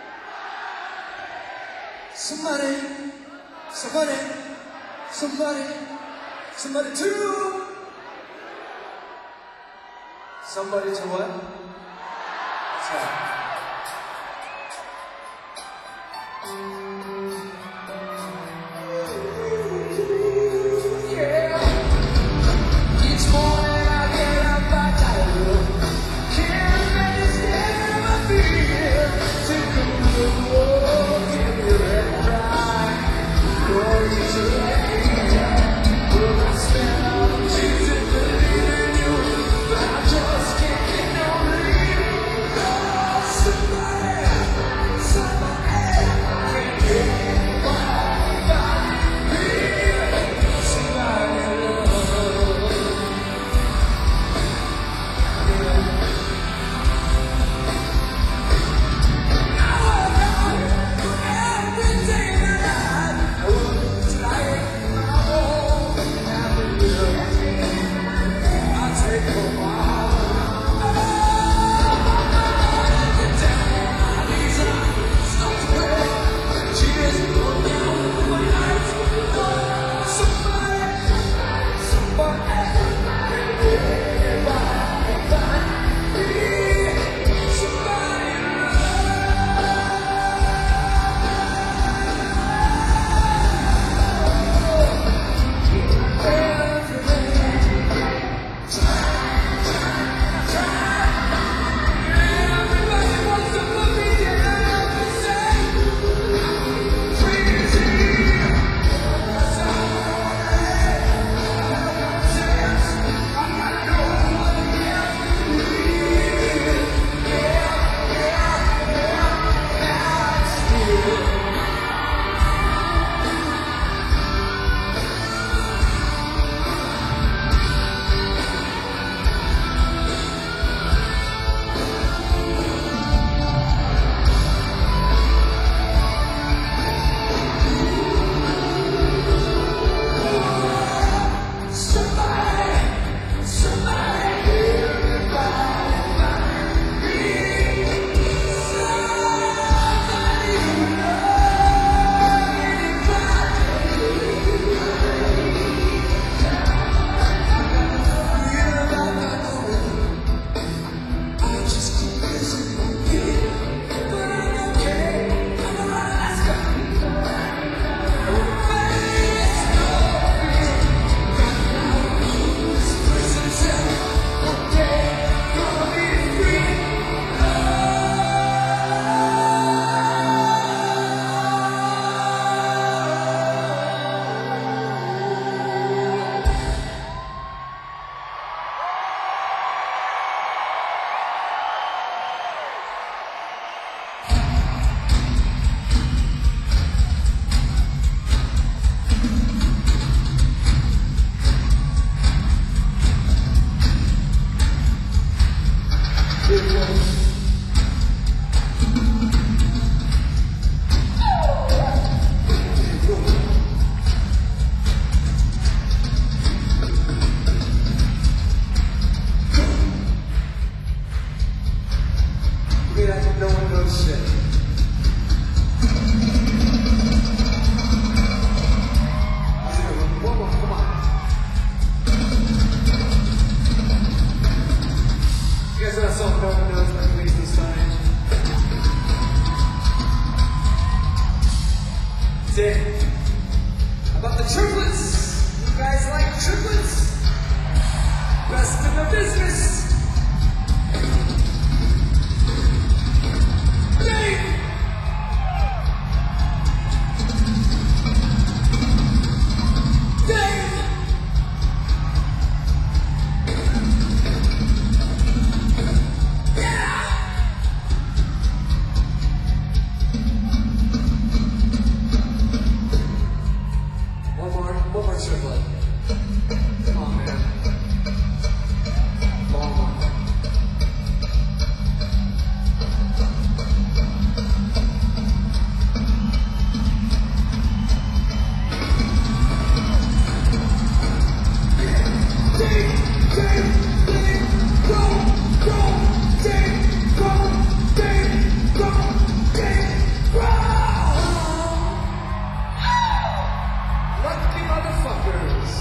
Somebody, somebody, somebody, somebody to. Somebody to what? shit. One more, come on. You guys know that song, No One Knows by Queens of the Stone Age? Dick. About the triplets. You guys like triplets? Best in the business. Dave. Dave. One more, one more triplet. Come on, man. Long one. Dave, Dave, Dave, go, go, Dave, go, Dave, go, Dave, go! Lucky motherfuckers.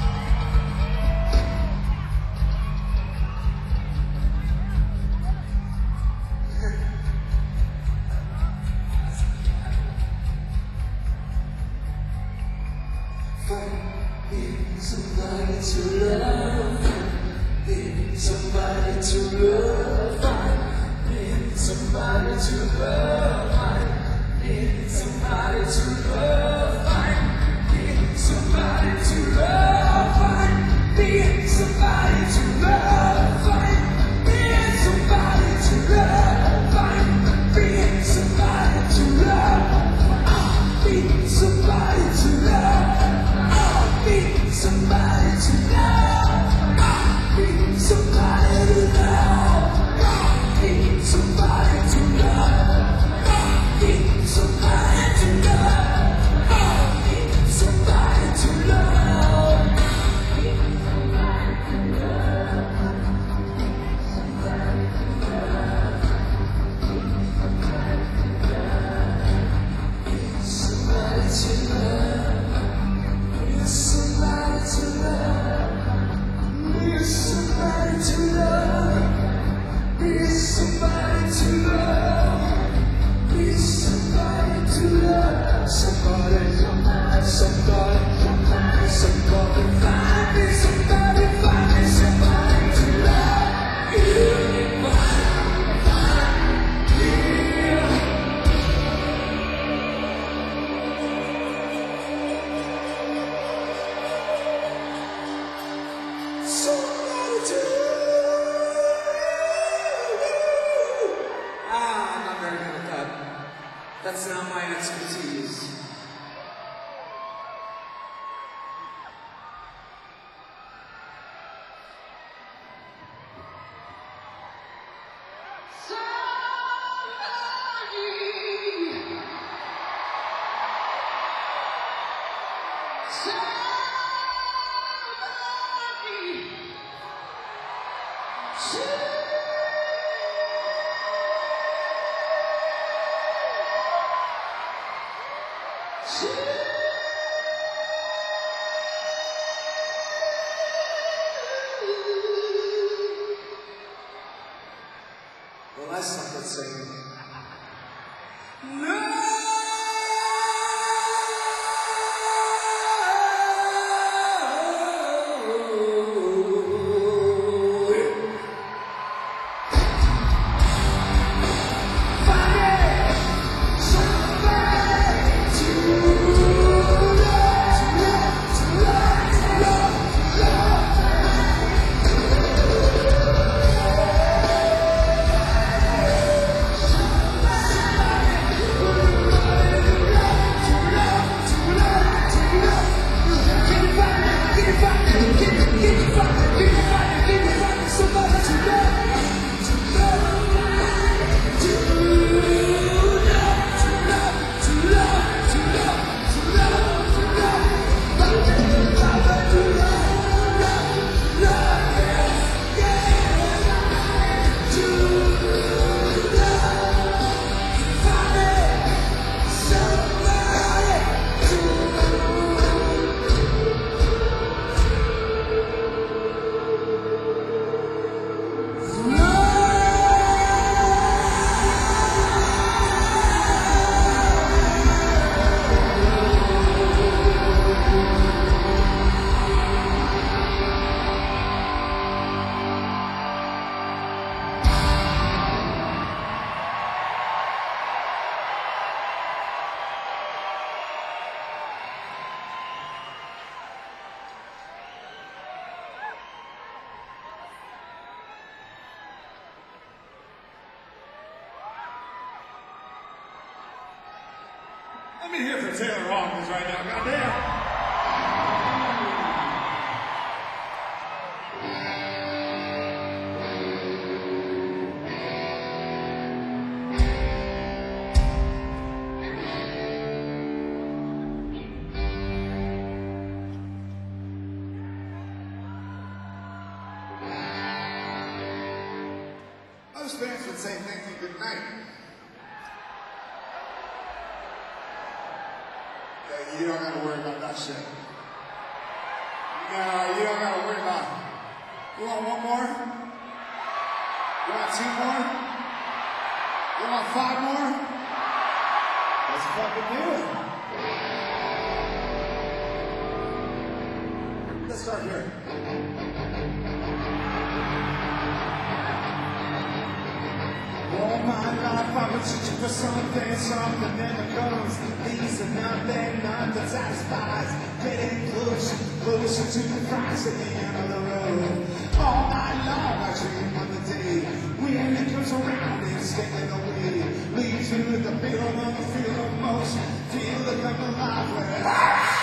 Need somebody to love. Need somebody to love. Need somebody to love. Need somebody to love. Need somebody to love. Need somebody to love. Need somebody to love. Need somebody to love. Need somebody to love. Need somebody to love. Need somebody to love. Need somebody to love. Need somebody to love. Need somebody to love. Somebody to love. Need somebody to love. Need somebody to love. Need somebody to love. Need somebody to love. Somebody, somebody, somebody, somebody find me, somebody find me, somebody to love. You find me. Somebody to Ah, I'm not very good at that. That's not my expertise. Well, I suck at singing. No! Somebody
Let me hear for Taylor Hawkins right now, goddamn. Most fans would say thank you, good night. Yeah, you don't have to worry about that shit. No, you don't got to worry about it. You want one more? You want two more? You want five more? Let's fucking do it. Let's start here.
All my life I was searching for something, something never comes. These are nothing, nothing satisfies. Getting closer, closer to the prize at the end of the road. All night long I dream of the day when it comes around and taking away. Leaves me with the feeling of the feel of most. Feel the come alive when I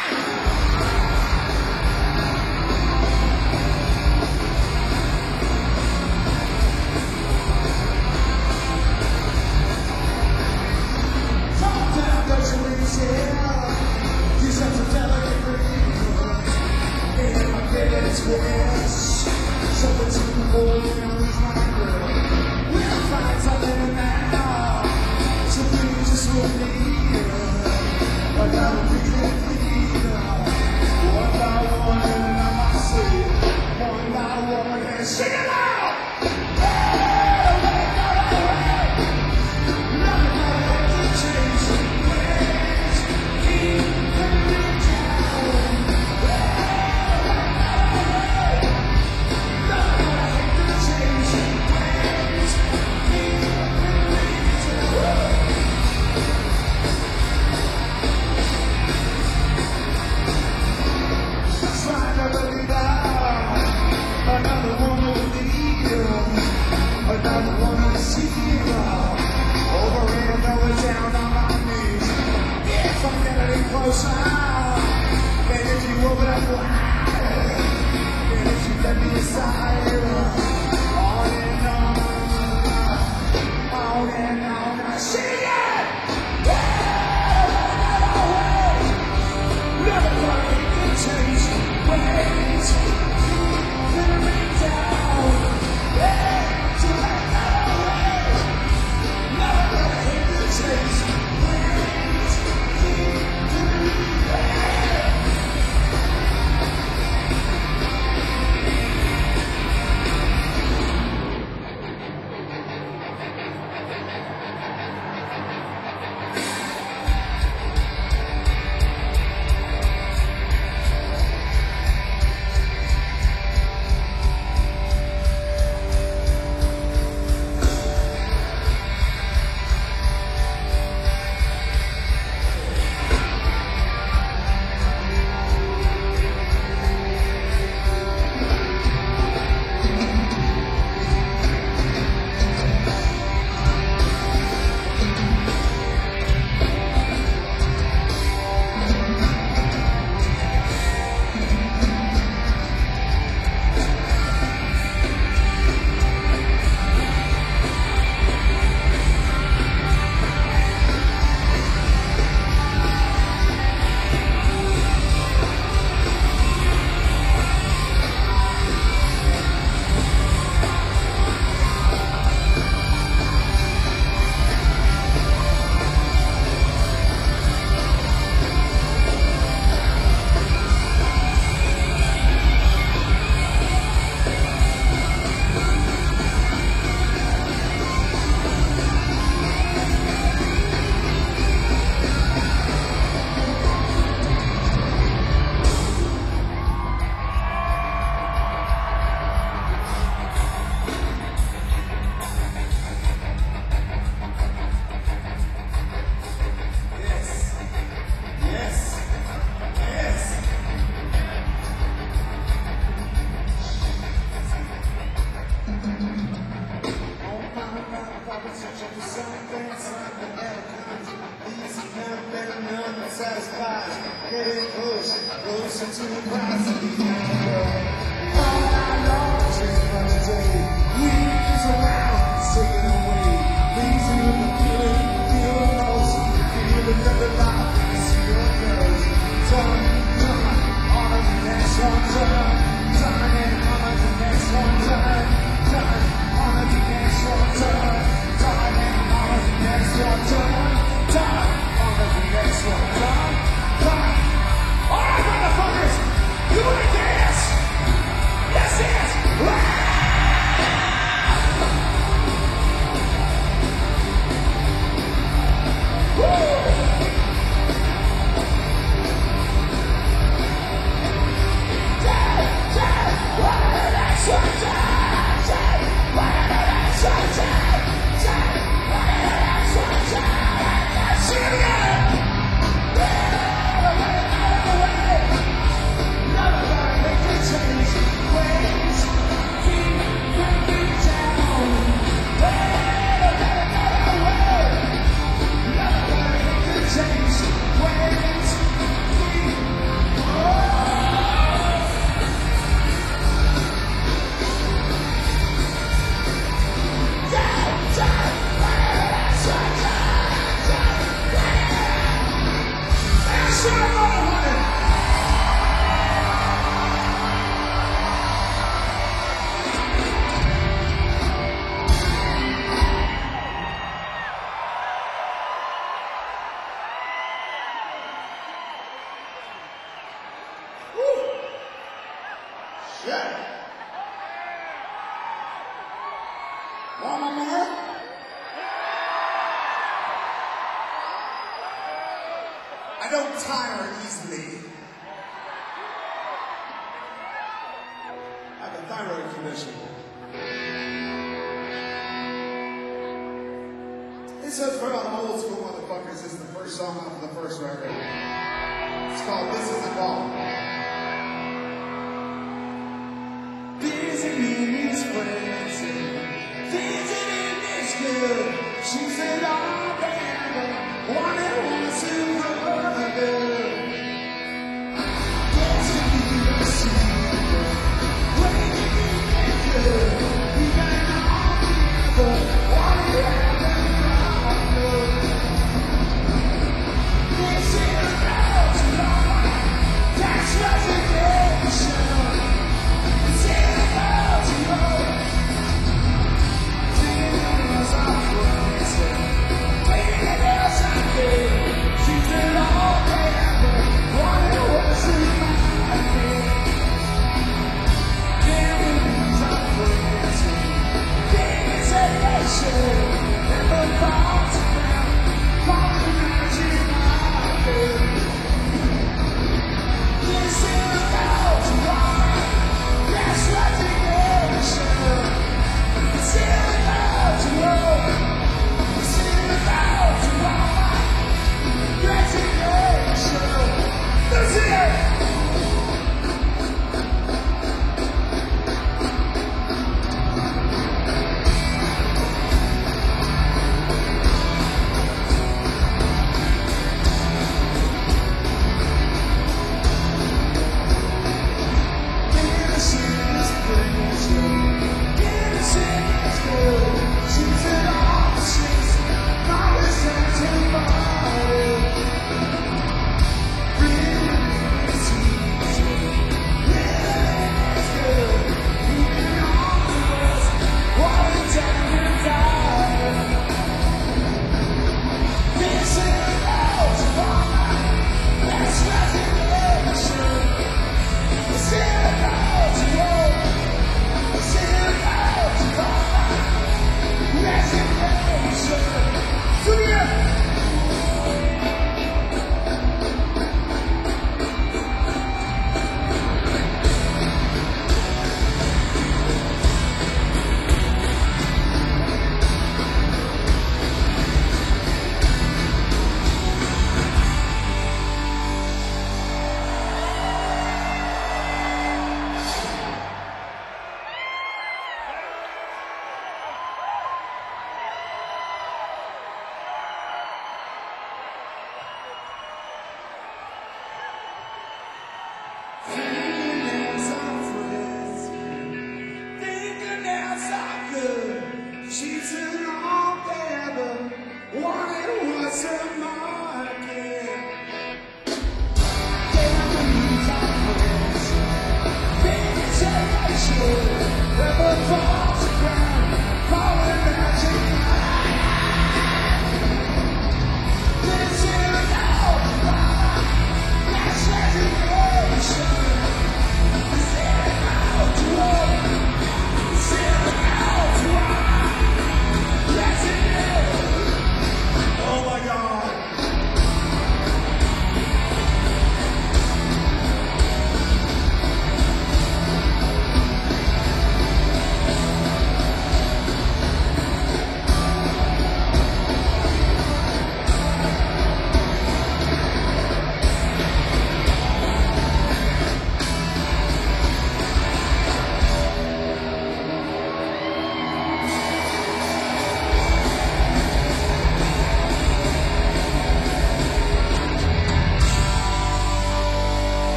Yes, so it's too cold and it's my girl. We'll find something now, something just will be. But I don't think it one by one, and I must say, one by one, and sing it out.
closer to the past of the hour. All night long, just another day. Weeks around, taken away. Leaves you in the feeling, feel the most. Feel the never life, and see your girls. Turn, turn, on to the next one, turn. Turn and on to the next one, turn. Turn, on to the next one, turn. Turn and on to the next one, turn. Turn, on to the next one, turn. Turn. All right, motherfuckers, you wanna dance? Let's dance! Woo! I don't tire easily. I have a thyroid condition. This is for all the old school motherfuckers. This is the first song off of the first record. It's called This Is the Call. Visiting his friends, visiting his good. She said, oh, baby, one and one is two. She's an old man.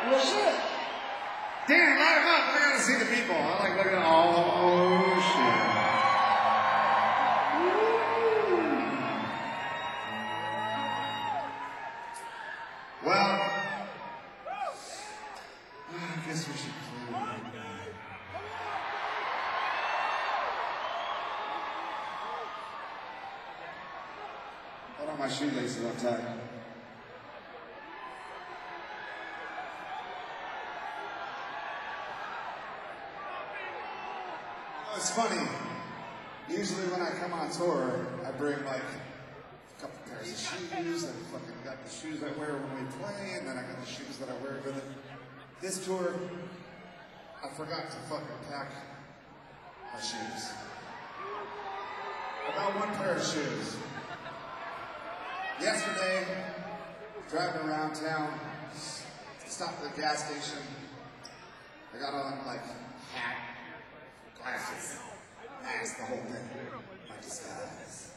Well, shit.
Damn, light him up. I gotta see the people. I like looking at all of them. Oh, shit. Well, I guess we should play right now. Hold on, my shoelaces are tight. Oh, it's funny. Usually when I come on tour, I bring like a couple pairs of shoes. I fucking got the shoes I wear when we play, and then I got the shoes that I wear with it. This tour, I forgot to fucking pack my shoes. I got one pair of shoes. Yesterday, driving around town, stopped at the gas station. I got on like hat, glasses, mask, the whole thing. My disguise.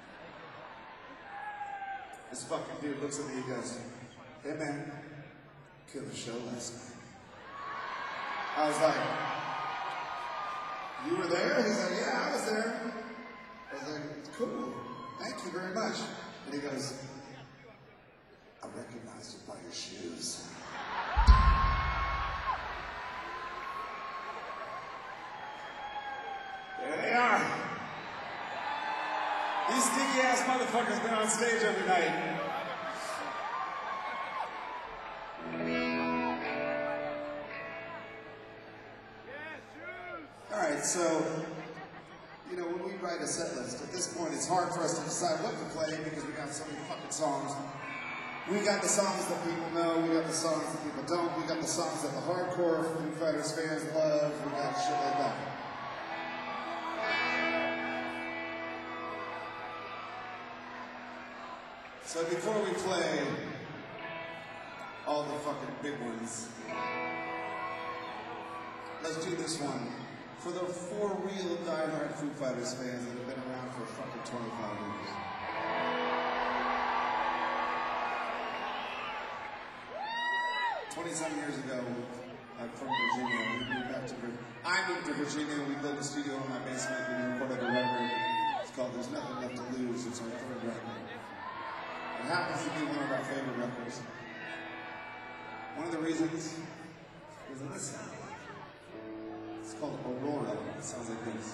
This fucking dude looks at me, he goes, "Hey man, killed the show last night." I was like, "You were there?" He's like, "Yeah, I was there." I was like, "Cool, thank you very much." And he goes, "I recognize you by your shoes." There they are. These stinky ass motherfuckers been on stage every night. All right, so, you know, when we write a set list, at this point it's hard for us to decide what to play because we got so many fucking songs. We got the songs that people know, we got the songs that people don't, we got the songs that the hardcore Foo Fighters fans love, we got shit like that. So before we play all the fucking big ones, let's do this one for the four real diehard Foo Fighters fans that have been around for fucking twenty-five years. twenty-seven years ago, I'm from Virginia. We moved back to Virginia. I moved to Virginia. We built a studio in my basement. We recorded a record. It's called There's Nothing Left to Lose. It's our third record. It happens to be one of our favorite records. One of the reasons is this. It's called Aurora. It sounds like this.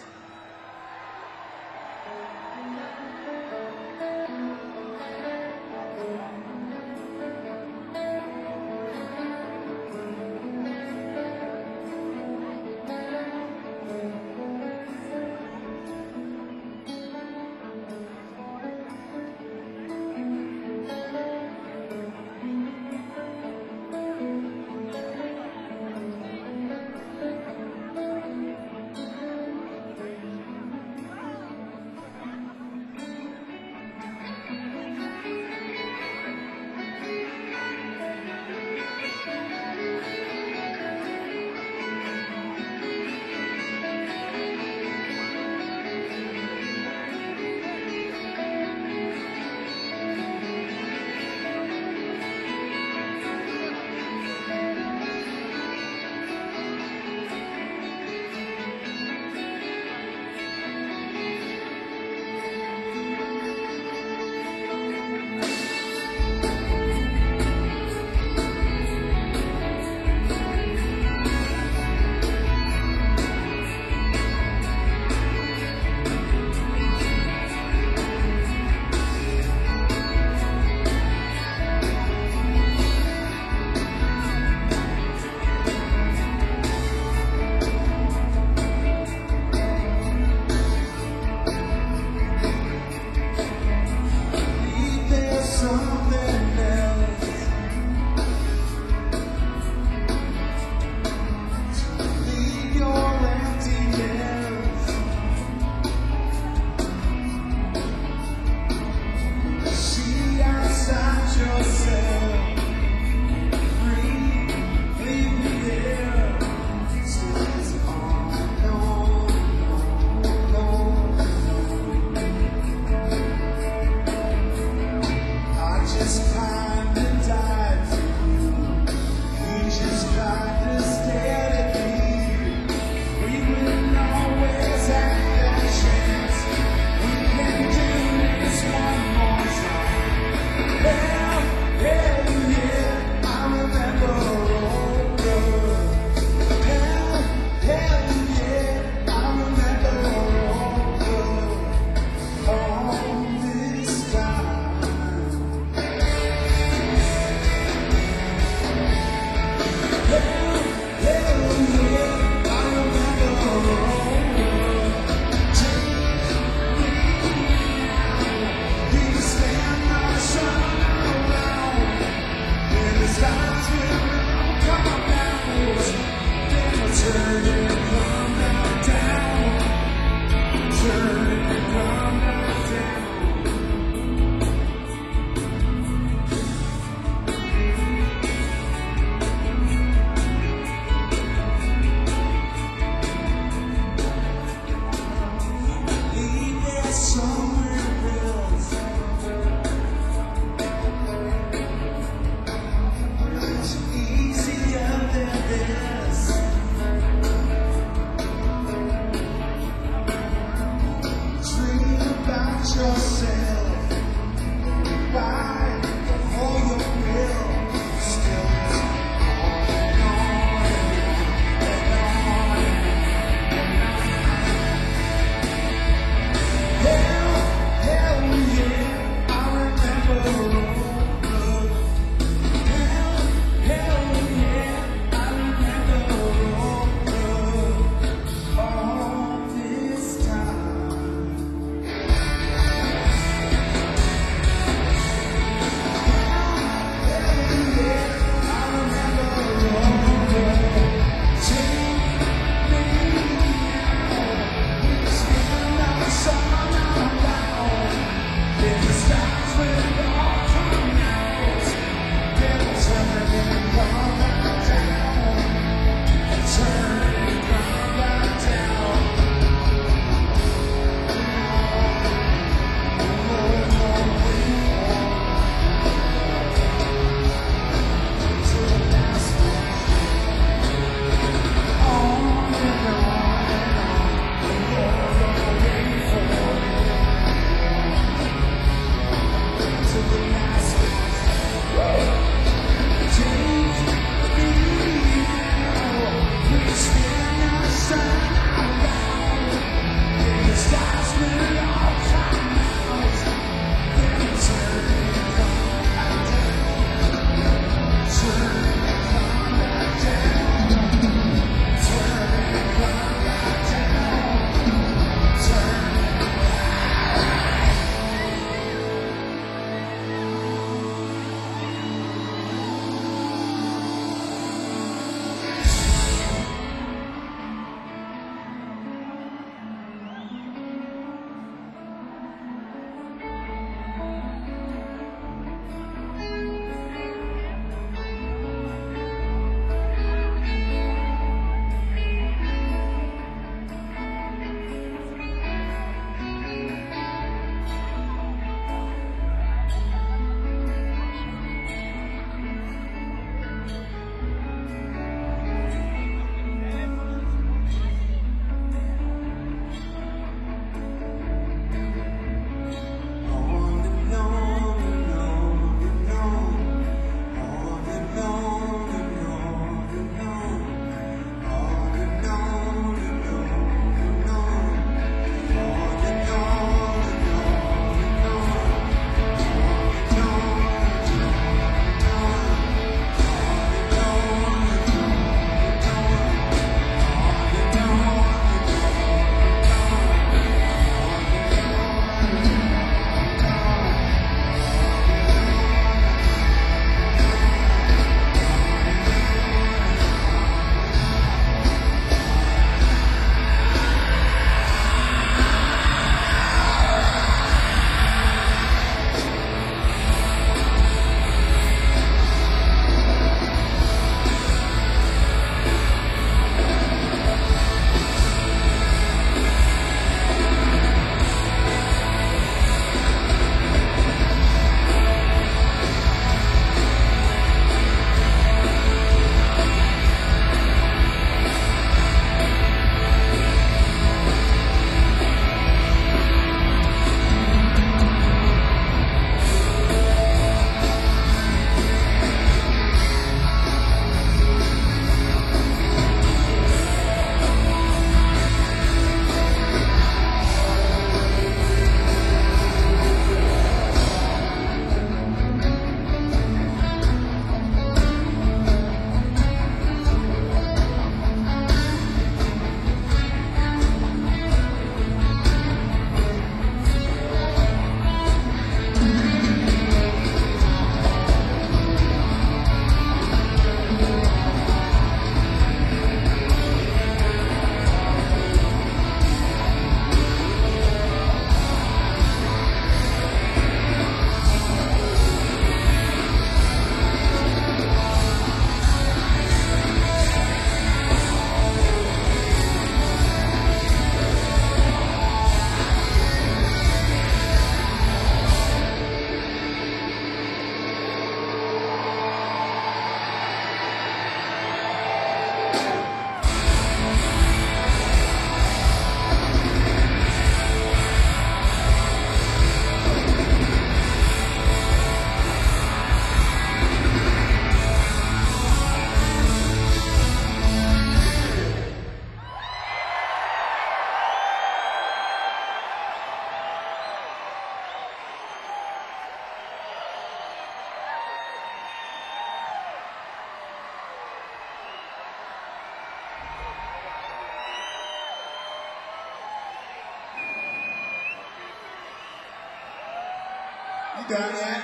You done yet?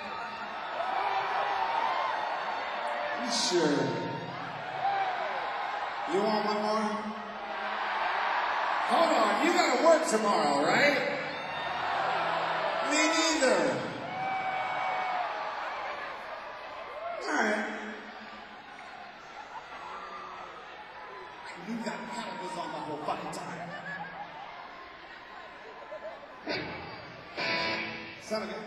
You sure? You want one more? Hold on, you gotta work tomorrow, right? Me neither. Alright. You got calibers on the whole fucking time. Son of a...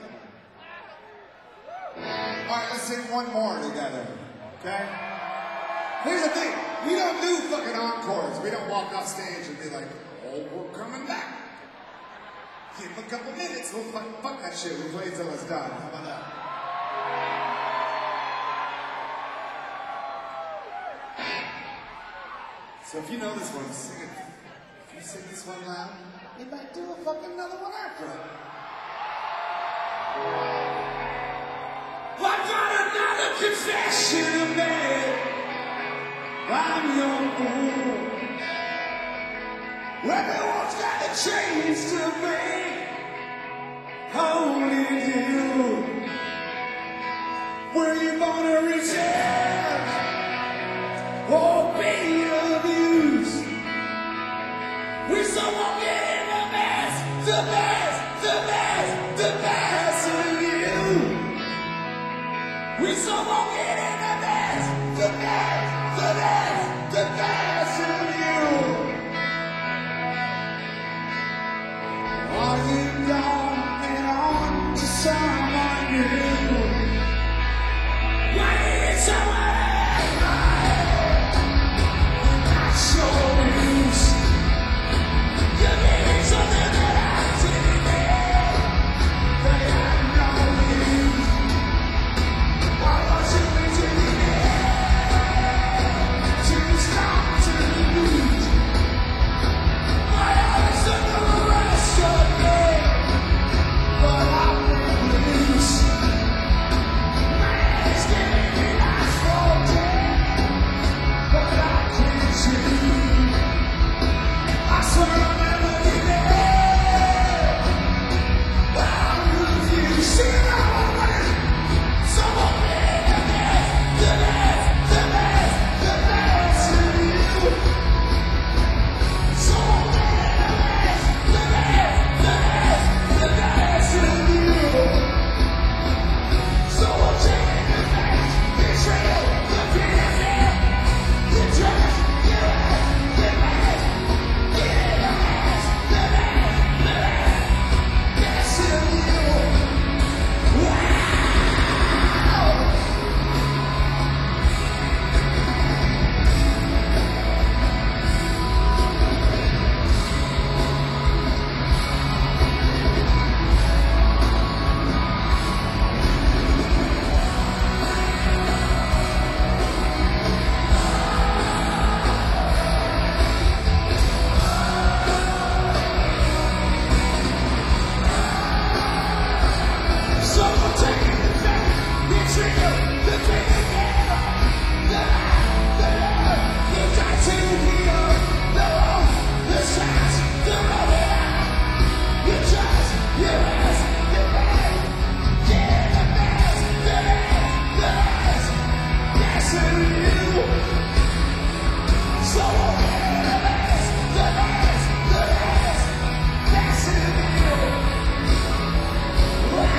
Alright, let's sing one more together, okay? Here's the thing, we don't do fucking encores. We don't walk off stage and be like, oh, we're coming back. Give him a couple minutes, we'll fuck, fuck that shit. We play till it's done. How about that? So if you know this one, sing it. If you sing this one loud, we might do a fucking another one after it.
I got another confession to make. I'm your fool. Everyone's got a change to make. Only you. Were you gonna return or be abused? We still won't get in the best, the best, the best, the best of you. We still won't get in the best, the best, the best, the best of you. Are you gone and on to someone new? Why did someone else? Not so used. You need something that I didn't need. They had no use. Why was it we didn't need? Too strong to lose. Why always took the rest of me? But I've been loose. Man, it's giving me life for dead. But I can't see. I swear I'll never be there. I'll lose you. See now I'm running. Someone be the best, the best, the best, the best of you. Someone be the best, the best, the best, the best of you. Someone take the best, betrayal, the benefit, the trust, the best, the best. Get the best, the best, the best, best of you. Wow. Someone take the best, betrayal, the benefit, the life, the love, the die to heal, the love, the shots, the rolling out. You trust, you rest, the best, get the best, the best, the best, best of you. Someone get the best, the best, the best, best of you. Wow.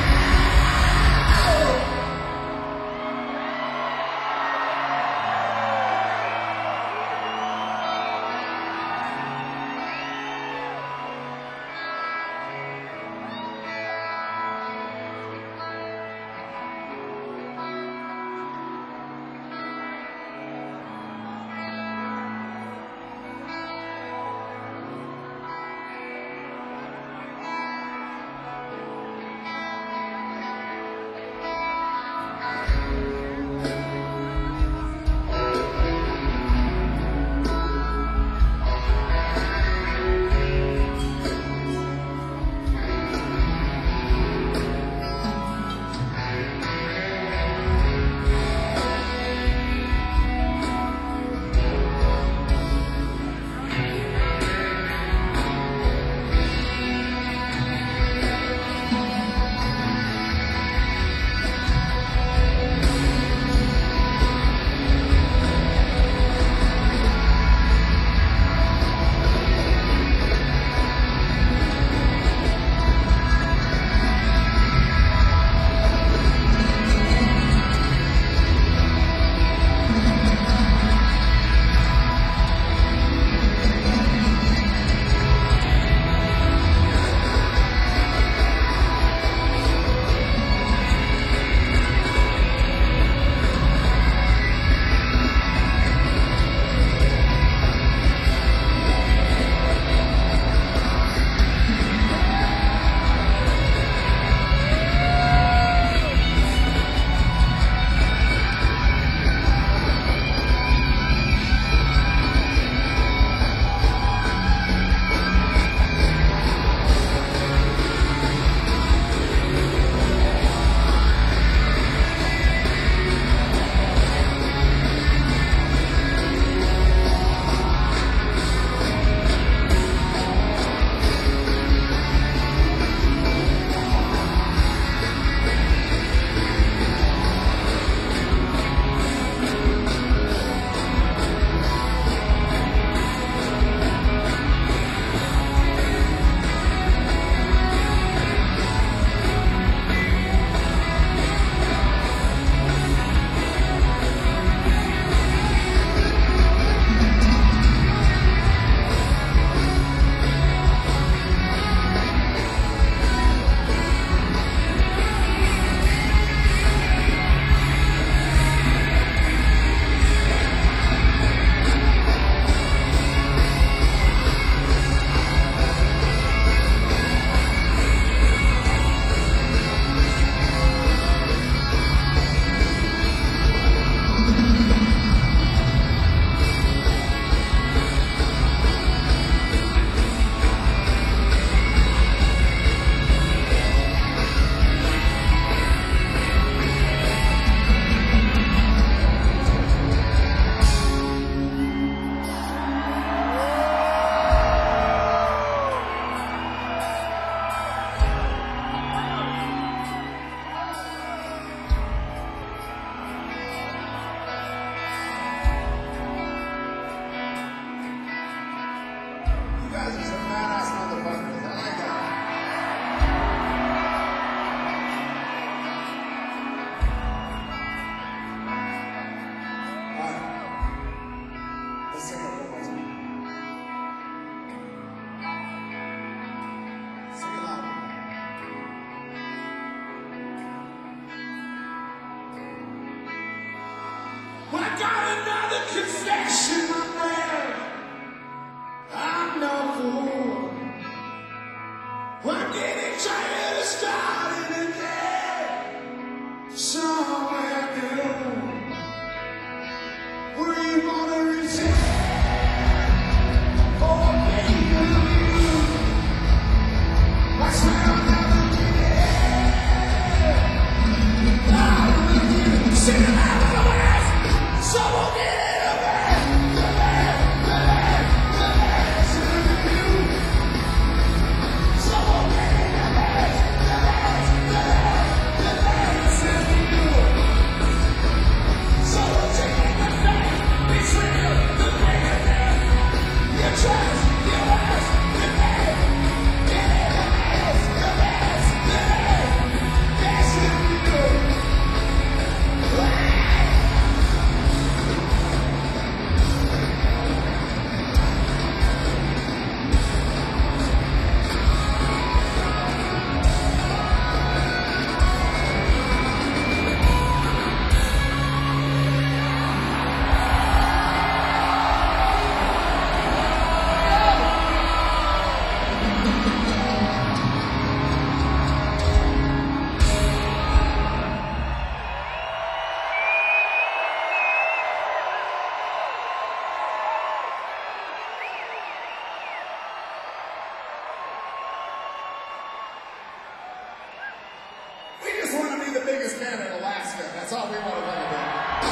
confession, my friend. I'm no fool. I'm getting tired of starting again. Somewhere new. Where you wanna resist? Oh, baby, I swear I'll never be there. I'm with you. Sing it out of the west. So we'll get it over. The best, the best, the best of you. So we'll get it over. The best, the best, the best of you. So we'll take it the fact. It's real, the greater than. You trust, you ask, the best. Get it the best, the best, the best, best of you. We just want to be the biggest band in Alaska. That's all we want to want to be.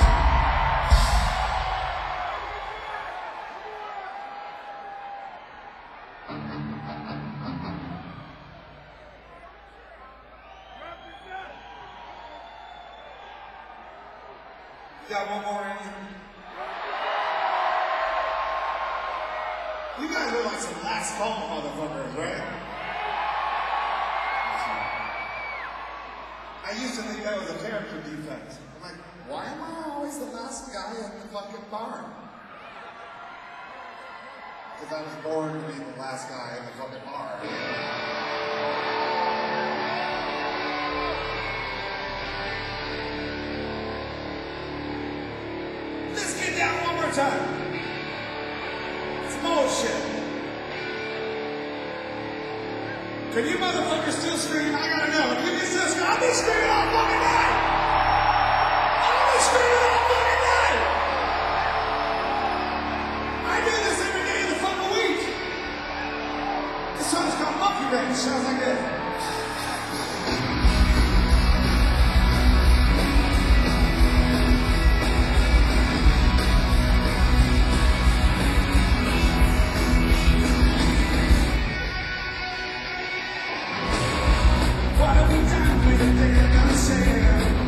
You got one more in you? You guys are like some last call motherfuckers, right? I used to think that was a character defect. I'm like, why am I always the last guy in the fucking bar? Because I was born to be the last guy in the fucking bar. Let's get down one more time. It's bullshit. Can you motherfuckers still scream? I gotta know. If you can still scream, I'll be screaming all fucking night. I'll be screaming all fucking night. I do this every day of the fucking week. This song's called Monkey Wrench. It sounds like this. What have we done with the thing I'm gonna say?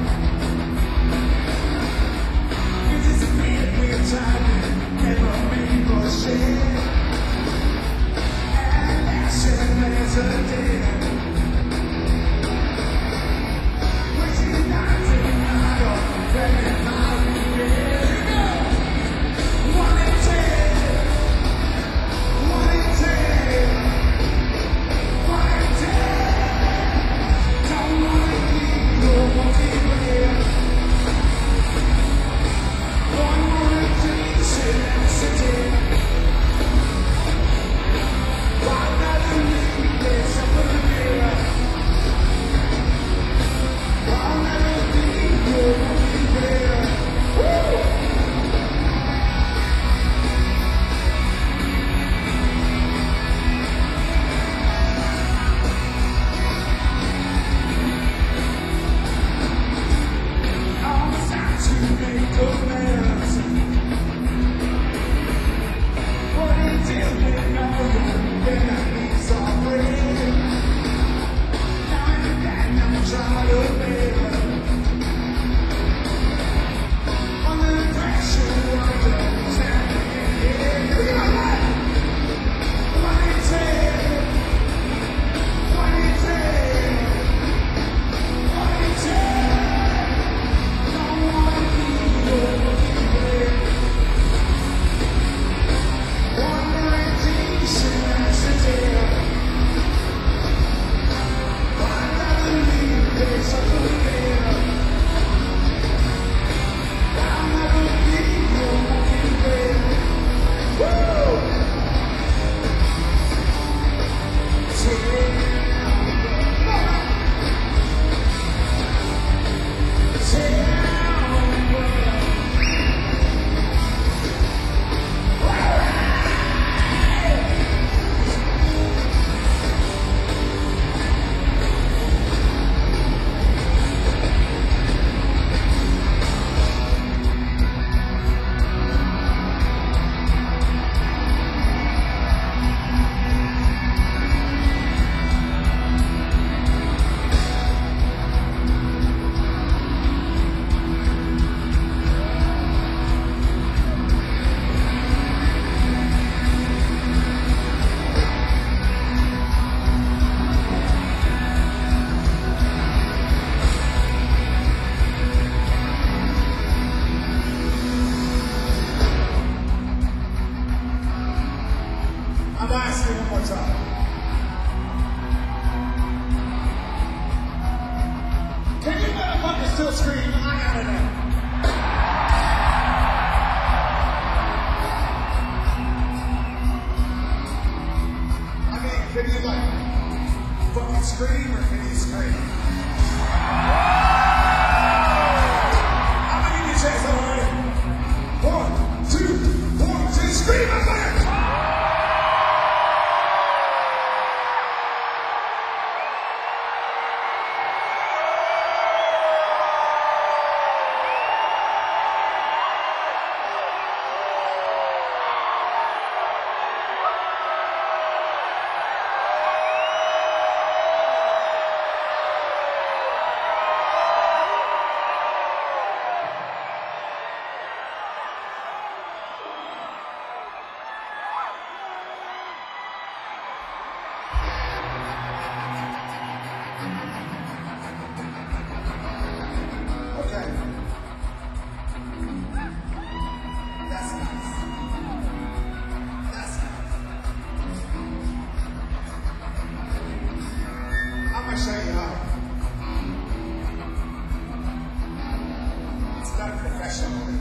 gentlemen.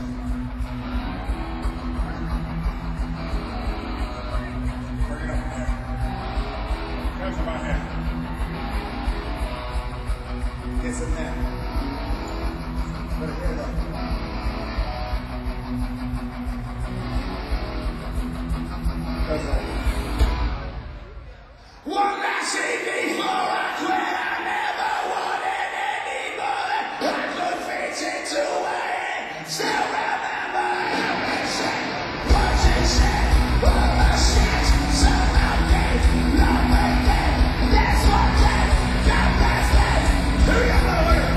Bring it up there. Comes to my head. It's a net. Better get it up. That's right.
One last thing before I quit, I never wanted any more. I could fit into my head. Still remember everything. What you said, all the shit. Somehow did, not with it. That's what did, got past it. Here we go, here.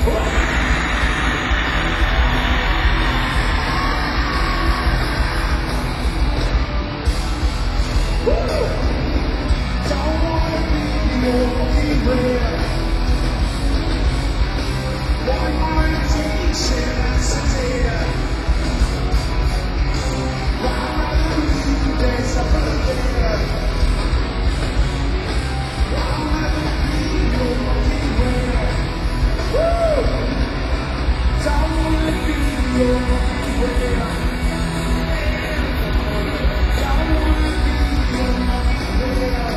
Don't wanna be the only way. One more temptation, that's a day. Rather lose you, there's a birthday. Rather be the only way. Woo! Don't wanna be the only way. Don't wanna be the only way.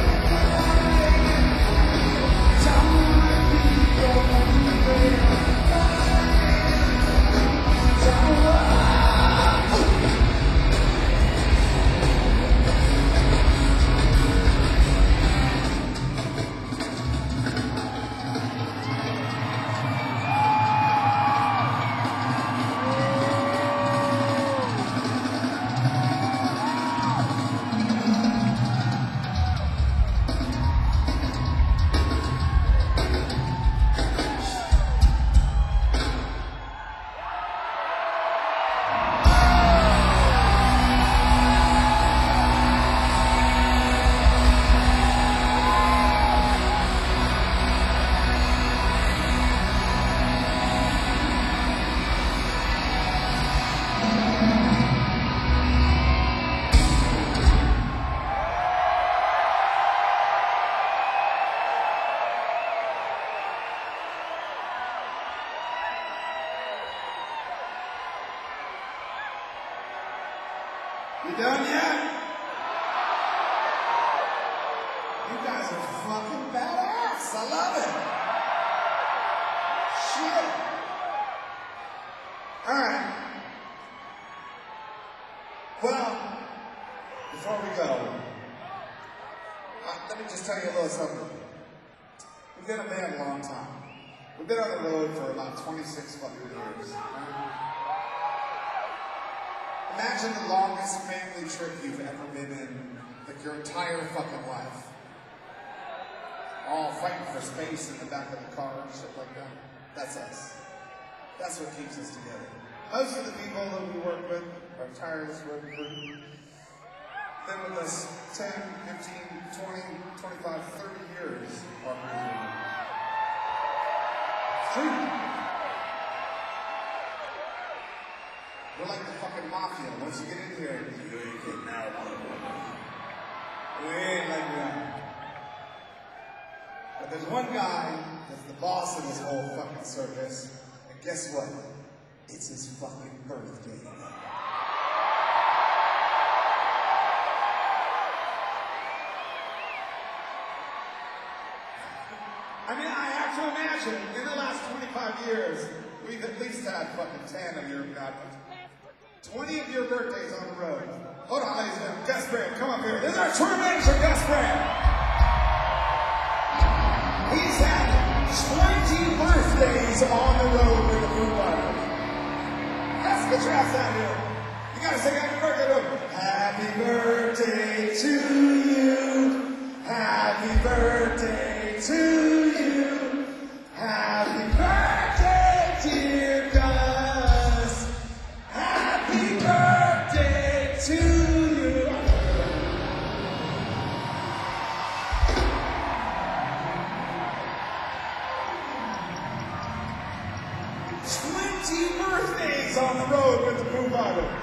You done yet? You guys are fucking badass. I love it. Shit. All right. Well, before we go, uh, let me just tell you a little something. We've been a band a long time. We've been on the road for about twenty-six fucking years. Right? Imagine the longest family trip you've ever been in, like your entire fucking life. All fighting for space in the back of the car and shit like that. That's us. That's what keeps us together. Most of the people that we work with are tireless road crew. Been with us ten, fifteen, twenty, twenty-five, thirty years. Our crew. It's true. We're like the fucking mafia. Once you get in here, you ain't getting out. We ain't like that. But there's one guy that's the boss of this whole fucking circus, and guess what? It's his fucking birthday. I mean, I have to imagine, in the last twenty-five years, we've at least had fucking ten of your goddamn twenty of your birthdays on the road. Hold on, ladies and gentlemen. Gus Brand, come up here. This is our tour manager, Gus Brand. He's had twenty birthdays on the road with the Foo Fighters. Let's get your ass out here. You gotta sing happy birthday to him. Happy birthday to you. Happy birthday to you. Happy birthday, dear Gus. Happy birthday to you. twenty birthdays on the road with the Foo Fighters.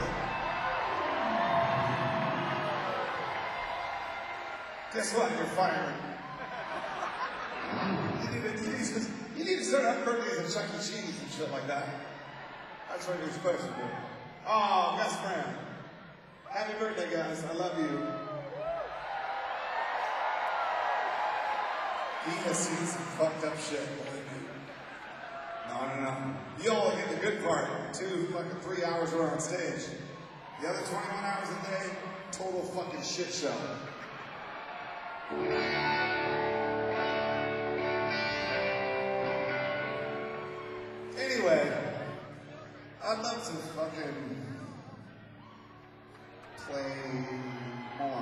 Guess what? You're fired. You need to, you need to, you need to start having birthdays at Chuck E. Cheese and shit like that. That's what you're supposed to do. Oh, best friend. Happy birthday, guys. I love you. He has seen some fucked up shit, believe me. No, no, no. You all get the good part. Two fucking three hours we're on stage. The other twenty-one hours a day, total fucking shit show. Anyway, I'd love to fucking play more.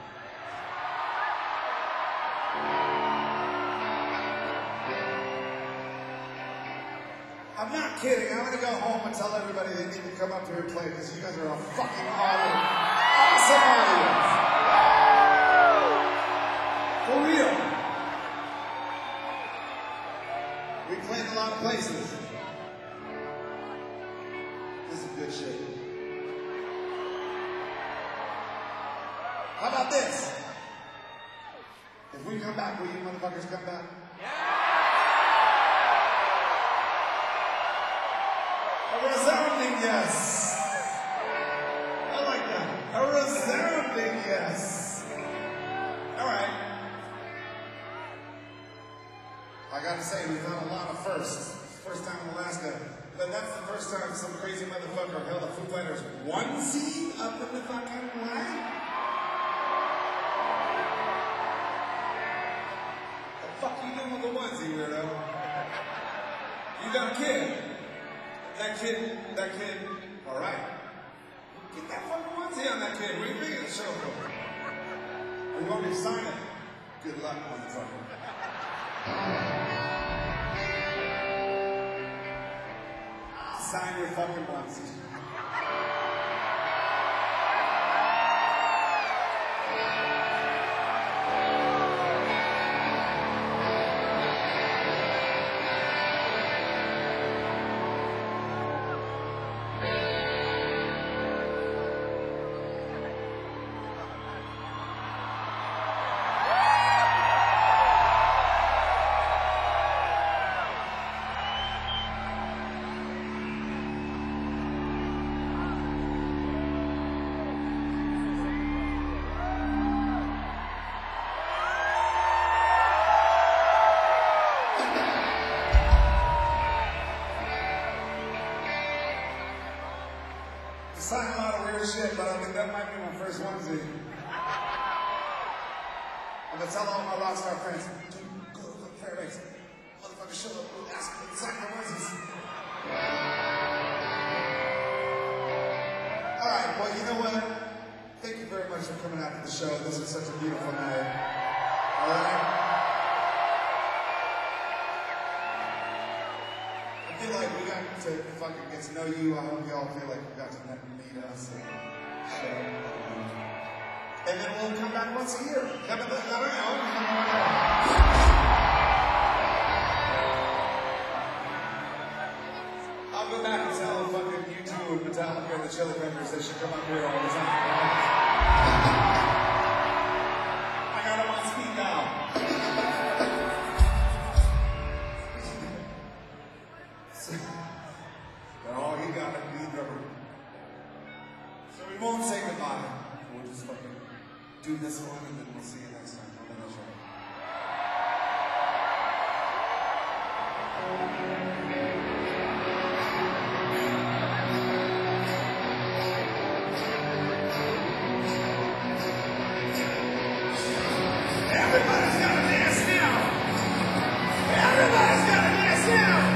I'm not kidding. I'm gonna go home and tell everybody they need to come up here and play because you guys are a fucking awesome, awesome audience. For real. We played a lot of places. This is good shit. How about this? If we come back, will you motherfuckers come back? A resounding yes. I like that. A resounding yes. All right. I gotta say, we've had a lot of firsts. First time in Alaska. But that's the first time some crazy motherfucker held a Foo Fighters onesie up in the fucking way. The fuck you doing with the onesie, weirdo? You got a kid. That kid, that kid, all right. Get that fucking onesie on that kid. What do you think of the show for? Are you want me to sign it? Good luck, motherfucker. Sign your fucking onesie. Signed a lot of weird shit, but I think that might be my first onesie. I'm gonna tell all my rock star friends, dude, go to the Fairbanks. Motherfucker, show up, we'll ask me to sign my onesies. All right, well, you know what? Thank you very much for coming out to the show. This is such a beautiful night. All right? I feel like we got to fucking get to know you. I hope you all feel like you got to meet us and show. And then we'll come back once a year. Come in the, I don't know. I'll go back and tell fucking you two and Metallica and the Chili Peppers they should come up here all the time. I got them on speed dial. Oh, you got it, you covered. So we won't say goodbye. We'll just fucking do this one and then we'll see you next time on the show. Everybody's gotta dance now! Everybody's gotta dance now!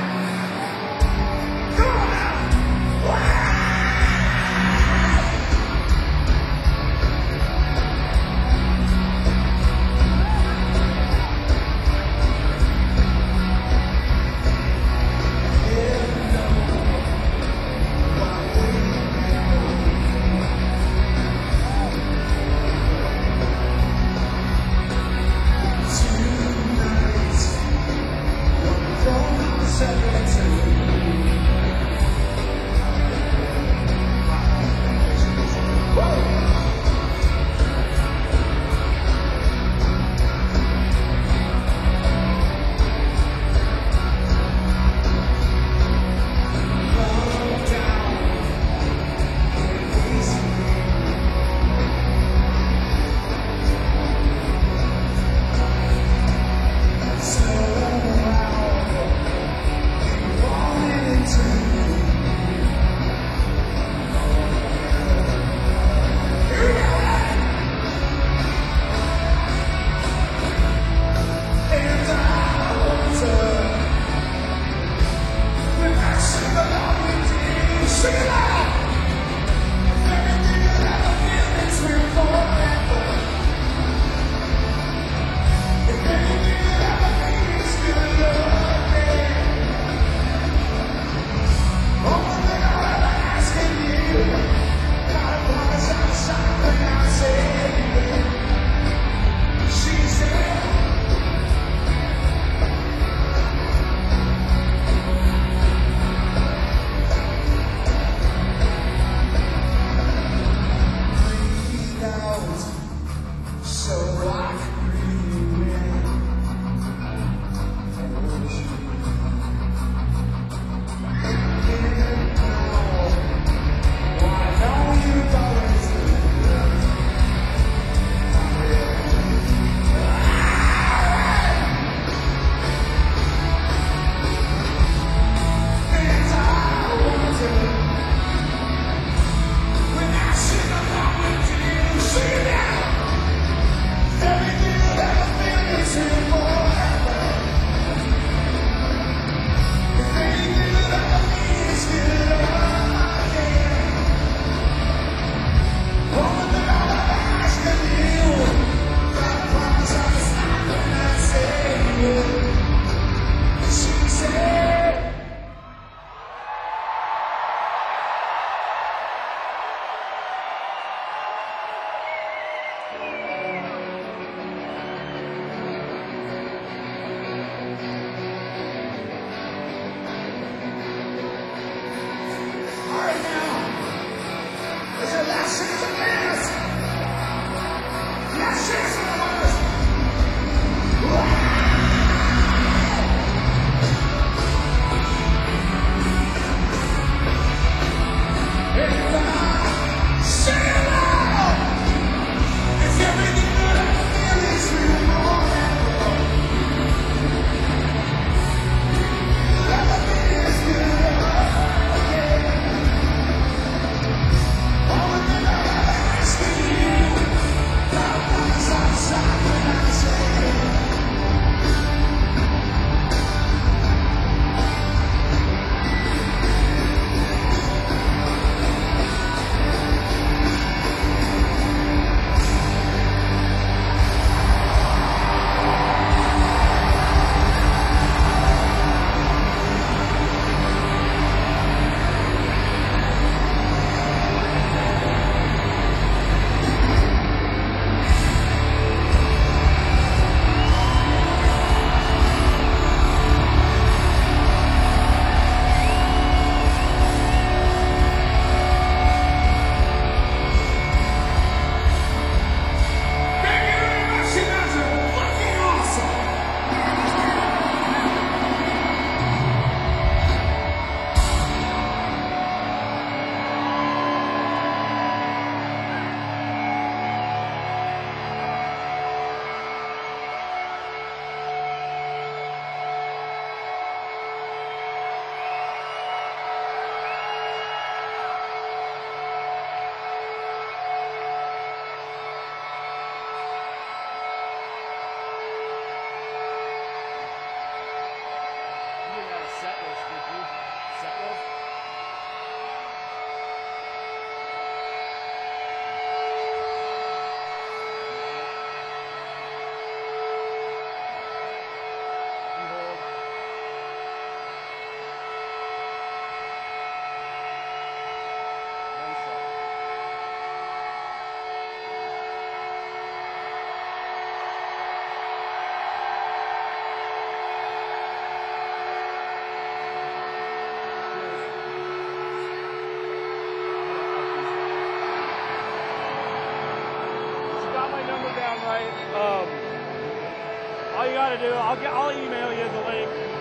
right. Um, all you got to do, I'll get, I'll email you the link.